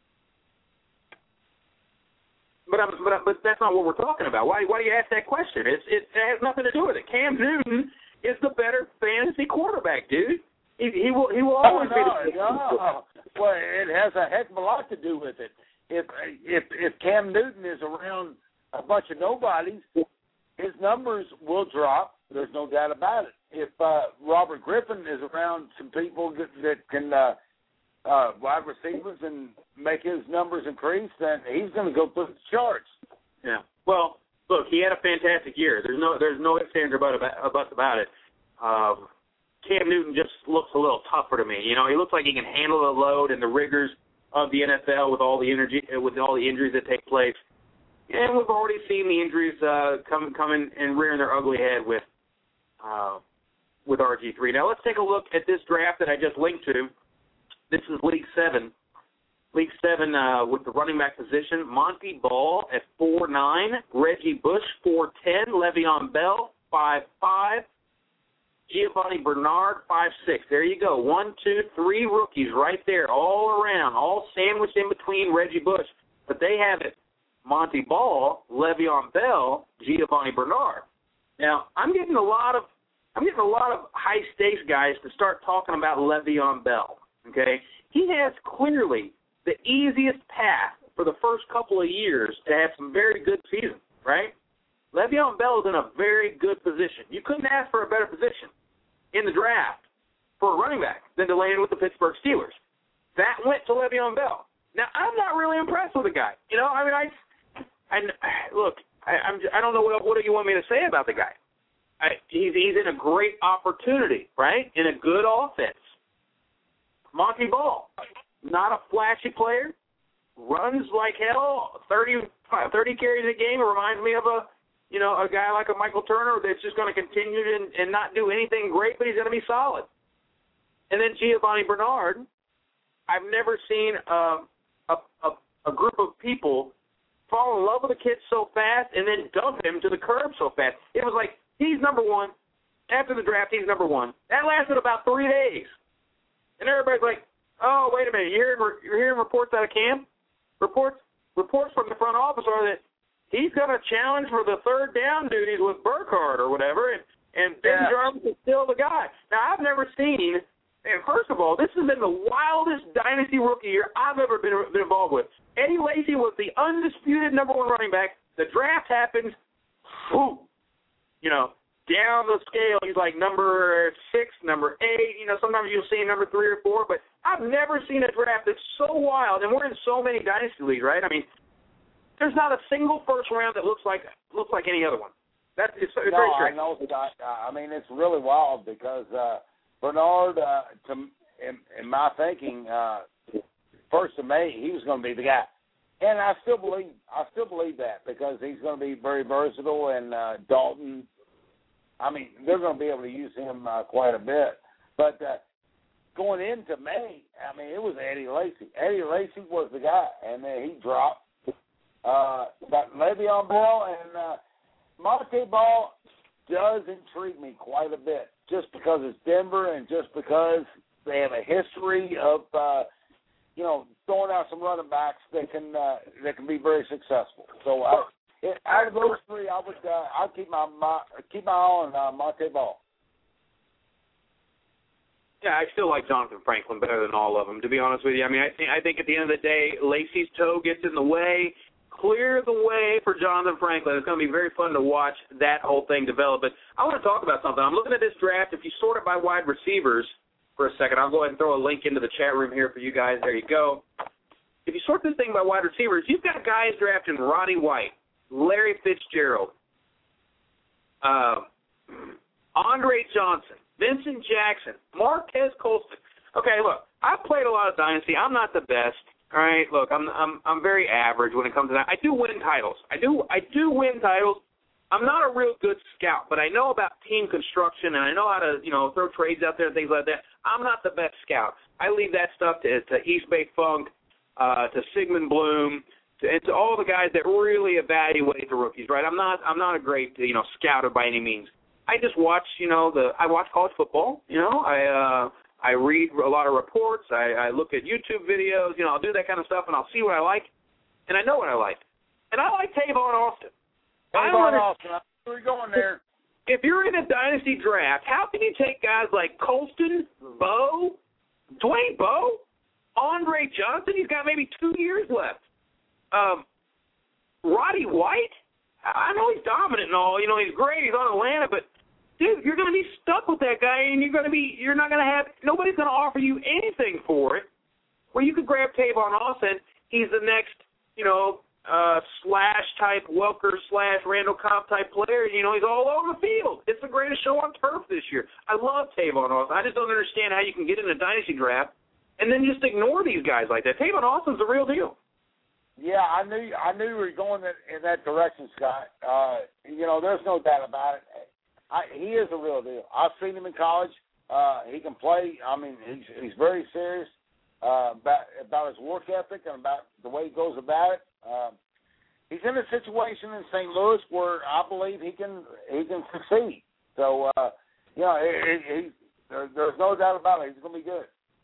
But I'm, but but that's not what we're talking about. Why why do you ask that question? It's it, it has nothing to do with it. Cam Newton is the better fantasy quarterback, dude. He, he will he will always oh, be the no, no. Well, it has a heck of a lot to do with it. If if if Cam Newton is around a bunch of nobodies, his numbers will drop. There's no doubt about it. If uh, Robert Griffin is around some people that, that can uh, uh, wide receivers and make his numbers increase, then he's going to go through the charts. Yeah. Well, look, he had a fantastic year. There's no there's no ifs, ands, or buts about it. Um, Cam Newton just looks a little tougher to me. You know, he looks like he can handle the load and the rigors of the N F L with all the energy, with all the injuries that take place. And we've already seen the injuries uh, come come in and rearing their ugly head with uh, with R G three. Now let's take a look at this draft that I just linked to. This is League Seven. League Seven uh, with the running back position: Monty Ball at four nine, Reggie Bush four ten, Le'Veon Bell five five. Giovanni Bernard, five six. There you go. One, two, three rookies right there, all around, all sandwiched in between Reggie Bush. But they have it Monty Ball, Le'Veon Bell, Giovanni Bernard. Now, I'm getting a lot of I'm getting a lot of high stakes guys to start talking about Le'Veon Bell. Okay? He has clearly the easiest path for the first couple of years to have some very good seasons, right? Le'Veon Bell is in a very good position. You couldn't ask for a better position in the draft for a running back than to land with the Pittsburgh Steelers. That went to Le'Veon Bell. Now, I'm not really impressed with the guy. You know, I mean, I, I look, I, I'm, I don't know what, what do you want me to say about the guy. I, he's, he's in a great opportunity, right, in a good offense. Monty Ball, not a flashy player, runs like hell, thirty, thirty carries a game. It reminds me of a, you know, a guy like a Michael Turner that's just going to continue to, and not do anything great, but he's going to be solid. And then Giovanni Bernard, I've never seen a, a, a, a group of people fall in love with a kid so fast and then dump him to the curb so fast. It was like, he's number one. After the draft, he's number one. That lasted about three days. And everybody's like, oh, wait a minute, you're hearing, you're hearing reports out of camp? Reports reports from the front office are that he's going to challenge for the third down duties with Burkhardt or whatever, and, and Ben yeah. Jarvis is still the guy. Now, I've never seen, and first of all, this has been the wildest dynasty rookie year I've ever been, been involved with. Eddie Lacy was the undisputed number one running back. The draft happens, whoo, you know, down the scale, he's like number six, number eight. You know, sometimes you'll see him number three or four, but I've never seen a draft that's so wild, and we're in so many dynasty leagues, right? I mean, there's not a single first round that looks like looks like any other one. That's it's, it's no, very strange. I know. Scott. I mean, it's really wild because uh, Bernard, uh, to in, in my thinking, uh, first of May, he was going to be the guy. And I still believe I still believe that because he's going to be very versatile, and uh, Dalton, I mean, they're going to be able to use him uh, quite a bit. But uh, going into May, I mean, it was Eddie Lacy. Eddie Lacy was the guy, and then he dropped. Uh, got Le'Veon Bell, and uh, Monte Ball does intrigue me quite a bit just because it's Denver and just because they have a history of, uh, you know, throwing out some running backs that can uh, that can be very successful. So uh, it, out of those three, I would uh, I'd keep my, my keep my eye on uh, Monte Ball. Yeah, I still like Jonathan Franklin better than all of them, to be honest with you. I mean, I think I think at the end of the day, Lacy's toe gets in the way. Clear the way for Jonathan Franklin. It's going to be very fun to watch that whole thing develop. But I want to talk about something. I'm looking at this draft. If you sort it by wide receivers for a second, I'll go ahead and throw a link into the chat room here for you guys. There you go. If you sort this thing by wide receivers, you've got guys drafting Roddy White, Larry Fitzgerald, uh, Andre Johnson, Vincent Jackson, Marquez Colston. Okay, look, I've played a lot of Dynasty. I'm not the best. All right, look, I'm I'm I'm very average when it comes to that. I do win titles. I do I do win titles. I'm not a real good scout, but I know about team construction and I know how to, you know, throw trades out there and things like that. I'm not the best scout. I leave that stuff to to East Bay Funk, uh, to Sigmund Bloom, to, and to all the guys that really evaluate the rookies. Right? I'm not I'm not a great you know scouter by any means. I just watch you know the I watch college football. You know I. Uh, I read a lot of reports. I, I look at YouTube videos. You know, I'll do that kind of stuff, and I'll see what I like, and I know what I like. And I like Tavon Austin. Tavon Austin. Where are you going there? If you're in a dynasty draft, how can you take guys like Colston, Bo, Dwayne Bowe, Andre Johnson? He's got maybe two years left. Um, Roddy White. I know he's dominant and all. You know, he's great. He's on Atlanta, but dude, you're going to be stuck with that guy, and you're going to be, you're not going to have, nobody's going to offer you anything for it. Where you could grab Tavon Austin, he's the next, you know, uh, slash type Welker slash Randall Cobb type player. You know, he's all over the field. It's the greatest show on turf this year. I love Tavon Austin. I just don't understand how you can get in a dynasty draft and then just ignore these guys like that. Tavon Austin's the real deal. Yeah, I knew, I knew you were going in that direction, Scott. Uh, you know, there's no doubt about it. I, he is a real deal. I've seen him in college. Uh, he can play. I mean, he's, he's very serious uh, about, about his work ethic and about the way he goes about it. Uh, he's in a situation in Saint Louis where I believe he can he can succeed. So, uh, you know, he, he, there, there's no doubt about it. He's going to be good.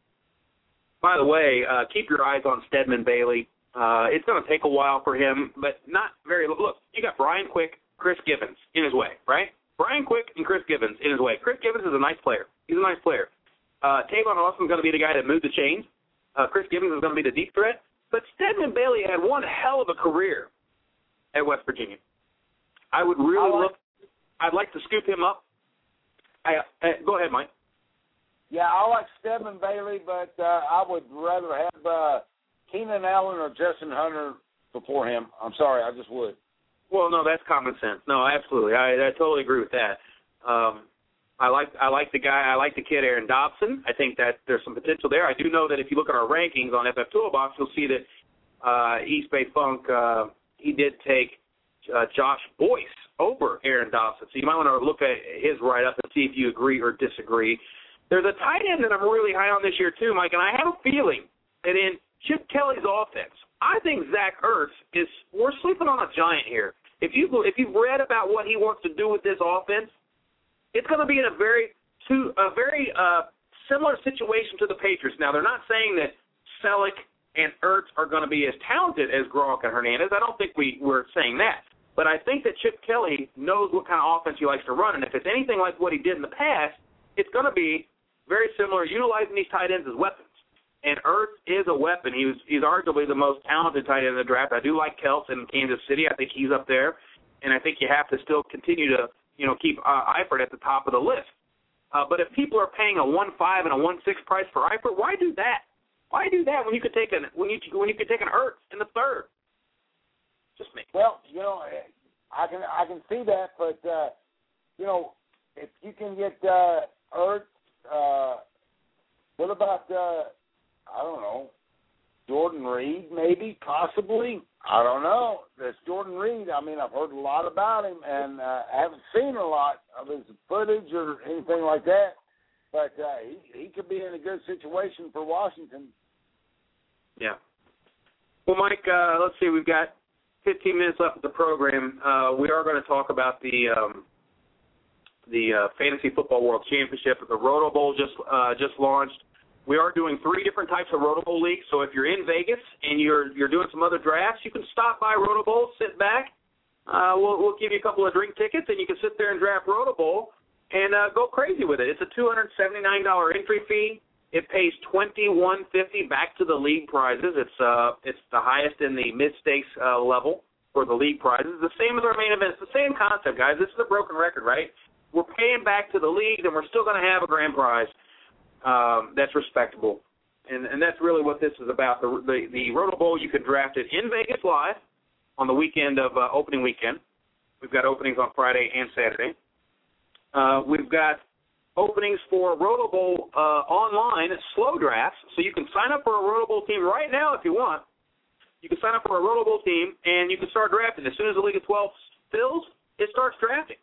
By the way, uh, keep your eyes on Stedman Bailey. Uh, it's going to take a while for him, but not very. Look, you got Brian Quick, Chris Givens in his way, right? Brian Quick and Chris Givens in his way. Chris Givens is a nice player. He's a nice player. Uh, Tavon Austin's going to be the guy that moved the chains. Uh, Chris Givens is going to be the deep threat. But Stedman Bailey had one hell of a career at West Virginia. I would really I like, look. I'd like to scoop him up. I, uh, go ahead, Mike. Yeah, I like Stedman Bailey, but uh, I would rather have uh, Keenan Allen or Justin Hunter before him. I'm sorry, I just would. Well, no, that's common sense. No, absolutely. I, I totally agree with that. Um, I like I like the guy. I like the kid Aaron Dobson. I think that there's some potential there. I do know that if you look at our rankings on F F Toolbox, you'll see that uh, East Bay Funk, uh, he did take uh, Josh Boyce over Aaron Dobson. So you might want to look at his write-up and see if you agree or disagree. There's a tight end that I'm really high on this year too, Mike, and I have a feeling that in Chip Kelly's offense, I think Zach Ertz is – we're sleeping on a giant here. If, you, if you've read about what he wants to do with this offense, it's going to be in a very to a very uh, similar situation to the Patriots. Now, they're not saying that Selleck and Ertz are going to be as talented as Gronk and Hernandez. I don't think we were saying that. But I think that Chip Kelly knows what kind of offense he likes to run, and if it's anything like what he did in the past, it's going to be very similar, utilizing these tight ends as weapons. And Ertz is a weapon. He was, he's arguably the most talented tight end in the draft. I do like Kelce in Kansas City. I think he's up there. And I think you have to still continue to, you know, keep uh, Eifert at the top of the list. Uh, but if people are paying a one five and a one six price for Eifert, why do that? Why do that when you could take an when you when you could take an Ertz in the third? Just me. Well, you know, I can I can see that, but uh, you know, if you can get uh, Ertz, uh, what about uh, I don't know, Jordan Reed, maybe, possibly. I don't know. There's Jordan Reed. I mean, I've heard a lot about him, and uh, I haven't seen a lot of his footage or anything like that. But uh, he, he could be in a good situation for Washington. Yeah. Well, Mike, uh, let's see. We've got fifteen minutes left of the program. Uh, we are going to talk about the um, the uh, Fantasy Football World Championship. The Roto Bowl just uh, just launched. We are doing three different types of Roto Bowl leagues. So if you're in Vegas and you're you're doing some other drafts, you can stop by Roto Bowl, sit back. Uh, we'll we'll give you a couple of drink tickets, and you can sit there and draft Roto Bowl and uh, go crazy with it. It's a two hundred seventy-nine dollars entry fee. It pays twenty-one fifty back to the league prizes. It's uh it's the highest in the mid stakes uh, level for the league prizes. The same as our main event. It's the same concept, guys. This is a broken record, right? We're paying back to the league, and we're still going to have a grand prize. Um, that's respectable, and and that's really what this is about. The the, the Roto Bowl, you can draft it in Vegas live on the weekend of uh, opening weekend. We've got openings on Friday and Saturday. Uh, we've got openings for Roto Bowl uh, online slow drafts, so you can sign up for a Roto Bowl team right now if you want. You can sign up for a Roto Bowl team, and you can start drafting. As soon as the League of twelve fills, it starts drafting.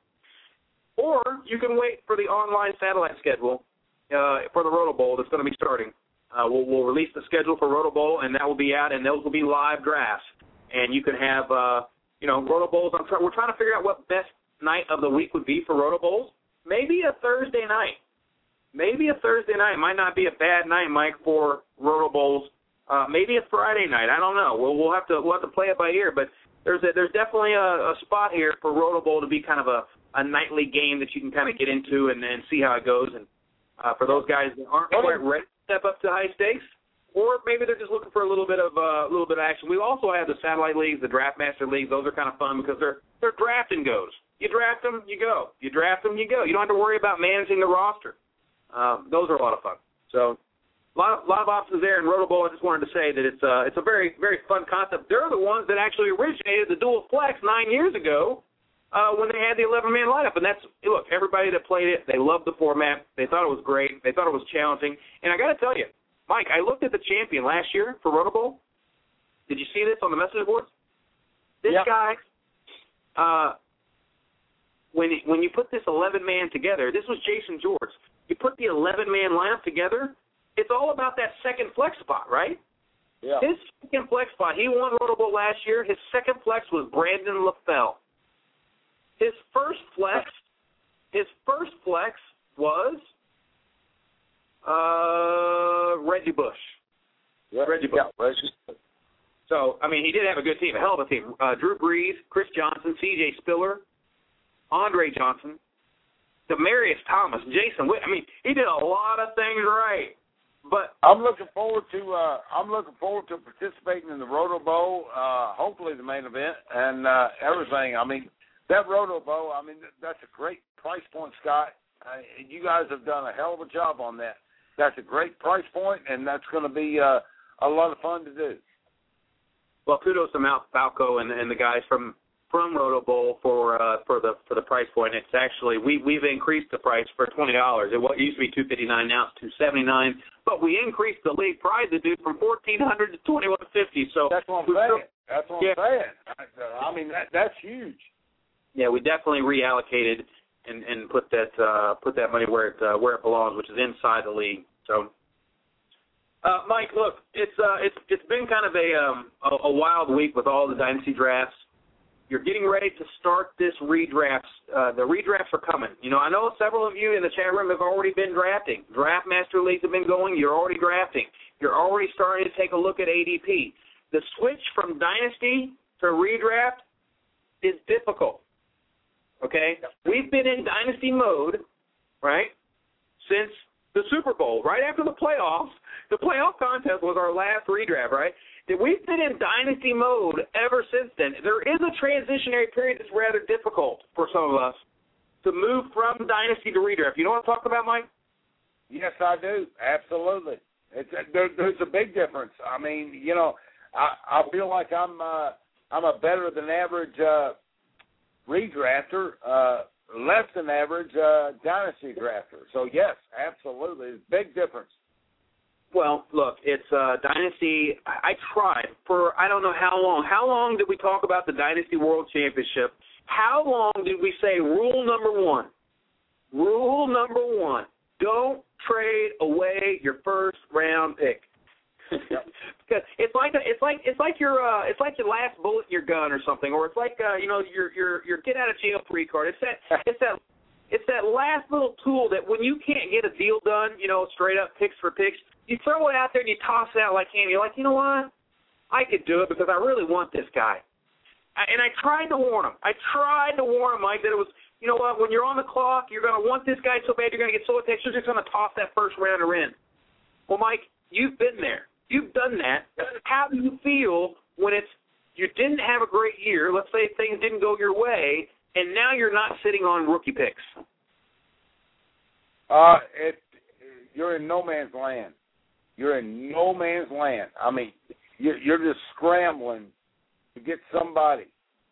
Or you can wait for the online satellite schedule Uh, for the Roto Bowl that's going to be starting. Uh, we'll, we'll release the schedule for Roto Bowl, and that will be out, and those will be live drafts. And you can have, uh, you know, Roto Bowls. I'm try- we're trying to figure out what best night of the week would be for Roto Bowls. Maybe a Thursday night. Maybe a Thursday night might not be a bad night, Mike, for Roto Bowls. Uh, maybe a Friday night. I don't know. We'll, we'll have to we'll have to play it by ear. But there's a, there's definitely a, a spot here for Roto Bowl to be kind of a, a nightly game that you can kind of get into and, and see how it goes. And Uh, for those guys that aren't quite ready to step up to high stakes, or maybe they're just looking for a little bit of a uh, little bit of action. We also have the satellite leagues, the Draft Master leagues. Those are kind of fun because they're they're draft and goes. You draft them, you go. You draft them, you go. You don't have to worry about managing the roster. Um, those are a lot of fun. So a lot of, lot of options there. In Roto Bowl, I just wanted to say that it's uh, it's a very very fun concept. They're the ones that actually originated the dual flex nine years ago. Uh, when they had the eleven-man lineup. And that's, look, everybody that played it, they loved the format. They thought it was great. They thought it was challenging. And I got to tell you, Mike, I looked at the champion last year for Roto Bowl. Did you see this on the message boards? This yep. guy, uh, when when you put this eleven-man together, this was Jason George. You put the eleven-man lineup together, it's all about that second flex spot, right? Yeah. His second flex spot, he won Roto Bowl last year. His second flex was Brandon LaFell. His first flex, his first flex was uh, Reggie Bush. Yeah, Reggie Bush. Yeah, Reggie. So, I mean, he did have a good team, a hell of a team. Uh, Drew Brees, Chris Johnson, C J Spiller, Andre Johnson, Demaryius Thomas, Jason Witt. I mean, he did a lot of things right. But I'm looking forward to uh, I'm looking forward to participating in the Roto Bowl. Uh, hopefully, the main event and uh, everything. I mean. that Rotobow, I mean, that's a great price point, Scott. Uh, you guys have done a hell of a job on that. That's a great price point, and that's going to be uh, a lot of fun to do. Well, kudos to Mount Falco and, and the guys from from Rotobowl for uh, for the for the price point. It's actually we we've increased the price for twenty dollars. It, it used to be two fifty nine, now it's two seventy nine. But we increased the league prize, dude, from fourteen hundred to twenty one fifty. So that's what I'm saying. That's what yeah. I'm saying. I mean, that that's huge. Yeah, we definitely reallocated and, and put that uh, put that money where it uh, where it belongs, which is inside the league. So, uh, Mike, look, it's uh, it's it's been kind of a, um, a a wild week with all the dynasty drafts. You're getting ready to start this redraft. Uh, the redrafts are coming. You know, I know several of you in the chat room have already been drafting. Draft Master Leagues have been going. You're already drafting. You're already starting to take a look at A D P. The switch from dynasty to redraft is difficult. Okay? We've been in dynasty mode, right, since the Super Bowl, right after the playoffs. The playoff contest was our last redraft, right? We've been in dynasty mode ever since then. There is a transitionary period that's rather difficult for some of us to move from dynasty to redraft. You know what I'm talking about, Mike? Yes, I do. Absolutely. It's there, there's a big difference. I mean, you know, I, I feel like I'm uh, I'm a better than average uh, redrafter, uh, less than average uh, dynasty drafter. So yes, absolutely, it's a big difference. Well, look, it's uh, Dynasty. I tried for I don't know how long. How long did we talk about the Dynasty World Championship? How long did we say rule number one? Rule number one, don't trade away your first round pick. Because it's like a, it's like it's like your uh, it's like your last bullet in your gun or something, or it's like uh, you know your your your get out of jail free card. It's that it's that it's that last little tool that when you can't get a deal done, you know, straight up picks for picks, you throw it out there and you toss it out like candy. You're like, you know what? I could do it because I really want this guy. I, and I tried to warn him. I tried to warn him, Mike, that it was, you know what, when you're on the clock, you're going to want this guy so bad, you're going to get so attached, you're just going to toss that first rounder in. Well, Mike, you've been there. You've done that. How do you feel when it's you didn't have a great year, let's say things didn't go your way, and now you're not sitting on rookie picks? Uh, it, you're in no man's land. You're in no man's land. I mean, you're, you're just scrambling to get somebody.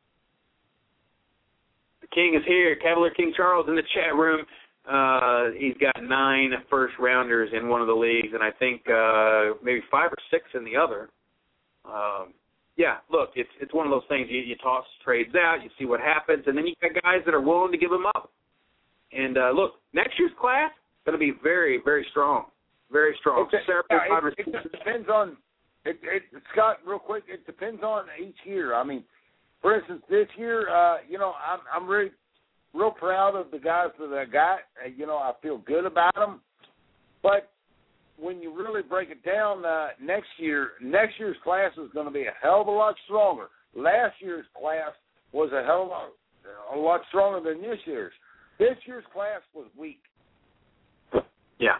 The King is here. Cavalier King Charles in the chat room. Uh, he's got nine first-rounders in one of the leagues, and I think uh, maybe five or six in the other. Um, yeah, look, it's it's one of those things. You, you toss trades out, you see what happens, and then you got guys that are willing to give them up. And, uh, look, next year's class is going to be very, very strong. Very strong. It, yeah, it, it just depends on it, it, Scott, real quick, it depends on each year. I mean, for instance, this year, uh, you know, I'm, I'm really real proud of the guys that I got. Uh, you know, I feel good about them. But when you really break it down, uh, next year, next year's class is going to be a hell of a lot stronger. Last year's class was a hell of a, a lot stronger than this year's. This year's class was weak. Yeah.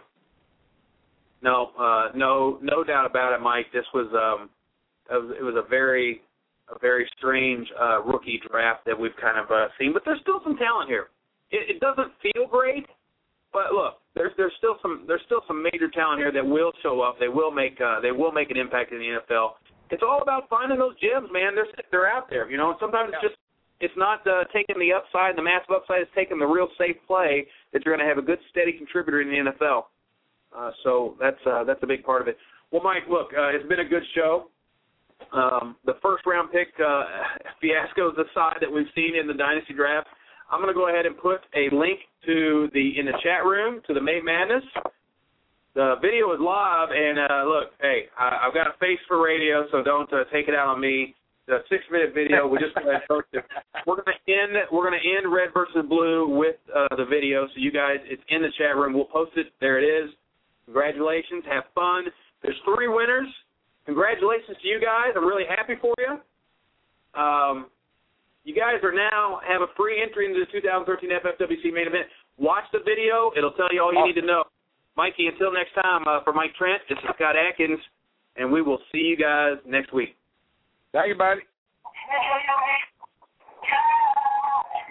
No, uh, no, no doubt about it, Mike. This was, um, it was a very, a very strange uh, rookie draft that we've kind of uh, seen. But there's still some talent here. It, it doesn't feel great, but look, there's there's still some there's still some major talent here that will show up. They will make uh, they will make an impact in the N F L. It's all about finding those gems, man. They're they're out there, you know. And sometimes it's just it's not uh, taking the upside, the massive upside. It's taking the real safe play that you're going to have a good, steady contributor in the N F L. Uh, so that's uh, that's a big part of it. Well, Mike, look, uh, it's been a good show. Um, the first round pick uh, fiascos aside that we've seen in the dynasty draft, I'm going to go ahead and put a link to the in the chat room to the May Madness. The video is live, and uh, look, hey, I, I've got a face for radio, so don't uh, take it out on me. The six minute video, we just we're going to end we're going to end Red versus Blue with uh, the video. So you guys, it's in the chat room. We'll post it. There it is. Congratulations. Have fun. There's three winners. Congratulations to you guys. I'm really happy for you. Um, you guys are now have a free entry into the two thousand thirteen F F W C main event. Watch the video. It'll tell you all you need to know. Mikey, until next time, uh, for Mike Trent, this is Scott Atkins, and we will see you guys next week. Thank you, buddy.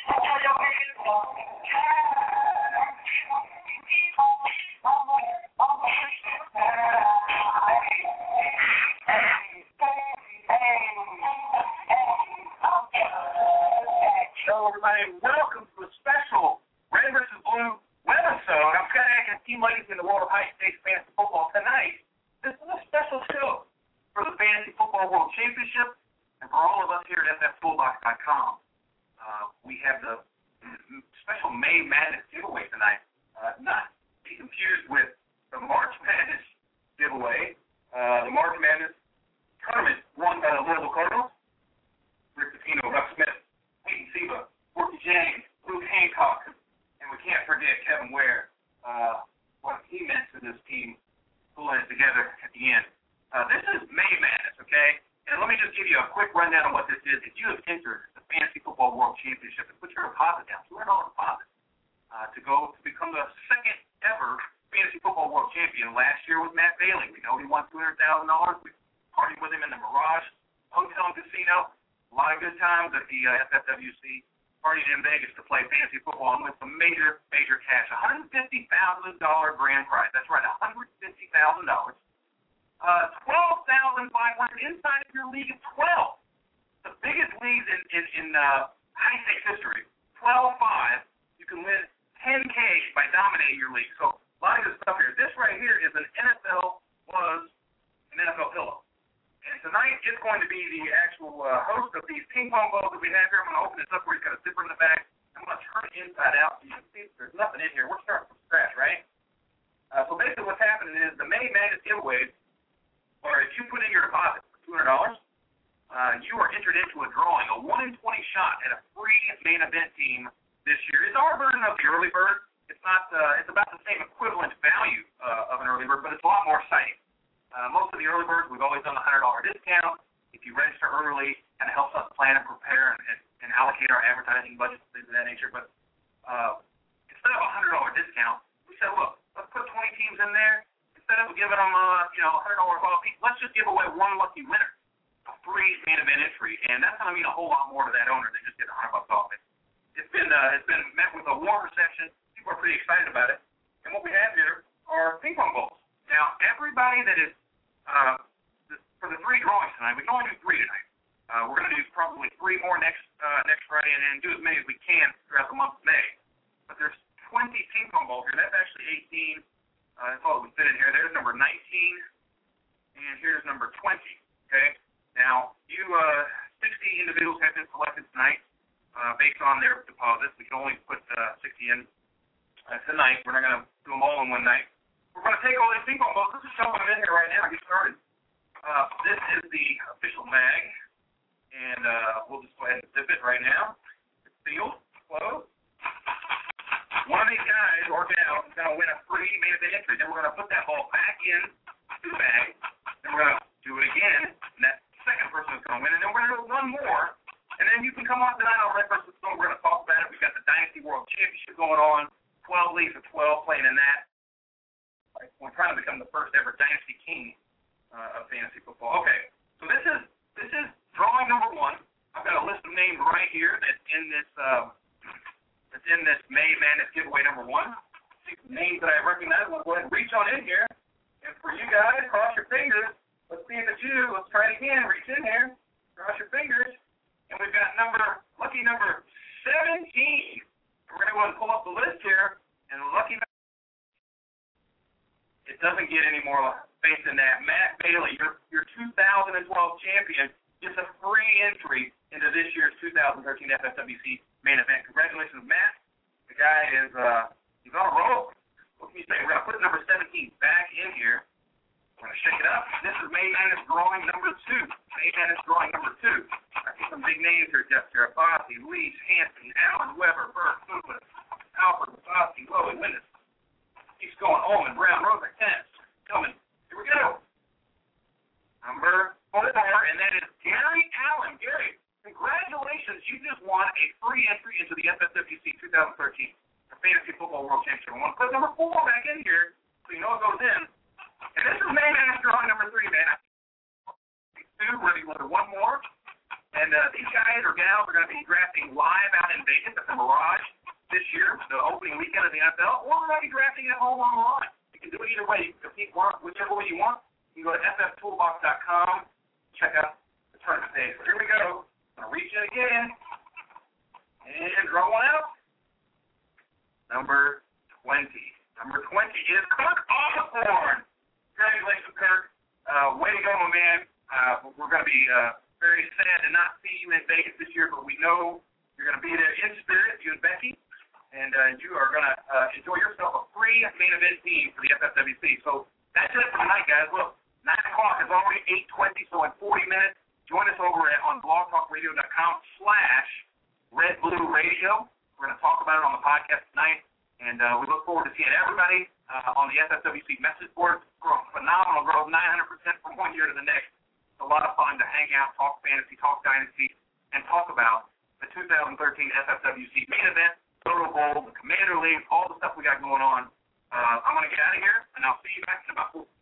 Hello, everybody, and welcome to a special Red versus Blue webisode. I'm Scott Atkins, team ladies in the world of high stakes fantasy football. Tonight, this is a special show for the Fantasy Football World Championship and for all of us here at F F Toolbox dot com. Uh, we have the special May Madness giveaway tonight. Uh, not to be confused with the March Madness giveaway. Uh, the March Madness tournament won by the Louisville Cardinals. Rick Pitino, Russ Smith, Peyton Siva, Forky James, Luke Hancock, and we can't forget Kevin Ware. Uh, what he meant to this team, pulling it together at the end. Uh, this is May Madness, okay? And let me just give you a quick rundown of what this is. If you have entered the Fantasy Football World Championship and put your deposit down, two hundred dollars deposit, uh, to go to become the second ever Fantasy Football World Champion. Last year was Matt Bailey. We know he won two hundred thousand dollars. We partied with him in the Mirage Hotel and Casino. A lot of good times at the uh, F F W C. Partied in Vegas to play fantasy football and win some major, major cash. one hundred fifty thousand dollars grand prize. That's right, one hundred fifty thousand dollars. Uh, twelve thousand five hundred dollars inside of your league of twelve. The biggest leagues in, in, in uh, high stakes history. twelve five. You can win ten K by dominating your league. So a lot of good stuff here. This right here is an N F L was an N F L pillow. And tonight it's going to be the actual uh, host of these ping pong balls that we have here. I'm going to open this up where it's got a zipper in the back. I'm going to turn it inside out so you can see there's nothing in here. We're starting from scratch, right? Uh, so basically what's happening is the May Madness giveaways, or if you put in your deposit for two hundred dollars, uh, you are entered into a drawing, a one in twenty shot at a free main event team this year. It's our version of the early bird. It's not. Uh, it's about the same equivalent value uh, of an early bird, but it's a lot more exciting. Uh, most of the early birds, we've always done a one hundred dollars discount. If you register early, kind of helps us plan and prepare and, and, and allocate our advertising budgets and things of that nature. But uh, instead of a one hundred dollars discount, we said, look, let's put twenty teams in there. Instead of giving them uh, you know, one hundred dollars off each, let's just give away one lucky winner, a free main event entry. And that's going to mean a whole lot more to that owner than just get one hundred bucks off it. It's been, uh, it's been met with a warm reception. People are pretty excited about it. And what we have here are ping pong balls. Now, everybody that is, uh, this, for the three drawings tonight, we can only do three tonight. Uh, we're going to do probably three more next uh, next Friday and then do as many as we can throughout the month of May. But there's twenty ping pong balls here. That's actually eighteen. Uh, that's all that we fit in here. There's number nineteen, and here's number twenty. Okay? Now, you uh, sixty individuals have been selected tonight uh, based on their deposits. We can only put uh, sixty in uh, tonight. We're not going to do them all in one night. We're going to take all these ping pong balls. Let's just shove them in here right now and get started. Uh, this is the official mag, and uh, we'll just go ahead and zip it right now. It's sealed, closed. One of these guys or gals is going to win a free main event entry. Then we're going to put that ball back in the bag. Then we're going to do it again, and that second person is going to win. And then we're going to do one more. And then you can come on tonight on Red versus Blue. We're going to talk about it. We've got the Dynasty World Championship going on. twelve leagues of twelve playing in that. We're trying to become the first ever Dynasty King uh, of fantasy football. Okay, so this is this is drawing number one. I've got a list of names right here that's in this uh, that's in this May Madness giveaway number one. See some names that I recognize. We'll go ahead and reach on in here. And for you guys, cross your fingers. Let's see if it's you. Let's try it again. Reach in here. Cross your fingers. And we've got number lucky number seventeen. We're going to go ahead and pull up the list here. And lucky number it doesn't get any more space than that. Matt Bailey, your your two thousand twelve champion, gets a free entry into this year's two thousand thirteen F F W C main event. Congratulations, Matt. The guy is uh he's on a roll. What can you say? We're gonna put number seventeen back in here. We're gonna shake it up. This is May Madness drawing number two. May Madness drawing number two. I see some big names here: Jeff Terabasi, Leach, Hanson, Allen, Weber, Burke, Lewis, Alfred, Bosky, Lowy, Winnes. Keeps going. Ullman, Brown, Rosa, Kent, coming. Here we go. Number four, and that is Gary Allen. Gary, congratulations. You just won a free entry into the F F W C twenty thirteen the Fantasy Football World Championship. I want to put number four back in here so you know it goes in. And this is May Madness drawing number three, man. Two, ready for one more. And uh, these guys or gals are going to be drafting live out in Vegas at the Mirage this year, the opening weekend of the N F L, or we're going to be drafting at home online. You can do it either way. You can compete whichever way you want. You can go to f f toolbox dot com, check out the tournament page. So here we go. I'm going to reach it again and draw one out. Number twenty. Number twenty is Kirk Osborne. Congratulations, Kirk. Uh, way to go, my man. Uh, we're going to be uh, very sad to not see you in Vegas this year, but we know you're going to be there in spirit, you and Becky, and uh, you are going to uh, enjoy yourself a free main event team for the F F W C. So that's it for tonight, guys. Look, nine o'clock is already eight twenty, so in forty minutes, join us over at on blogtalkradio.com slash Red Blue Radio. We're going to talk about it on the podcast tonight, and uh, we look forward to seeing everybody uh, on the F F W C message board. Growth, phenomenal growth, nine hundred percent from one year to the next. It's a lot of fun to hang out, talk fantasy, talk dynasty, and talk about the two thousand thirteen F F W C main event, Total Bowl, the Commander League, all the stuff we got going on. Uh, I'm going to get out of here, and I'll see you back in about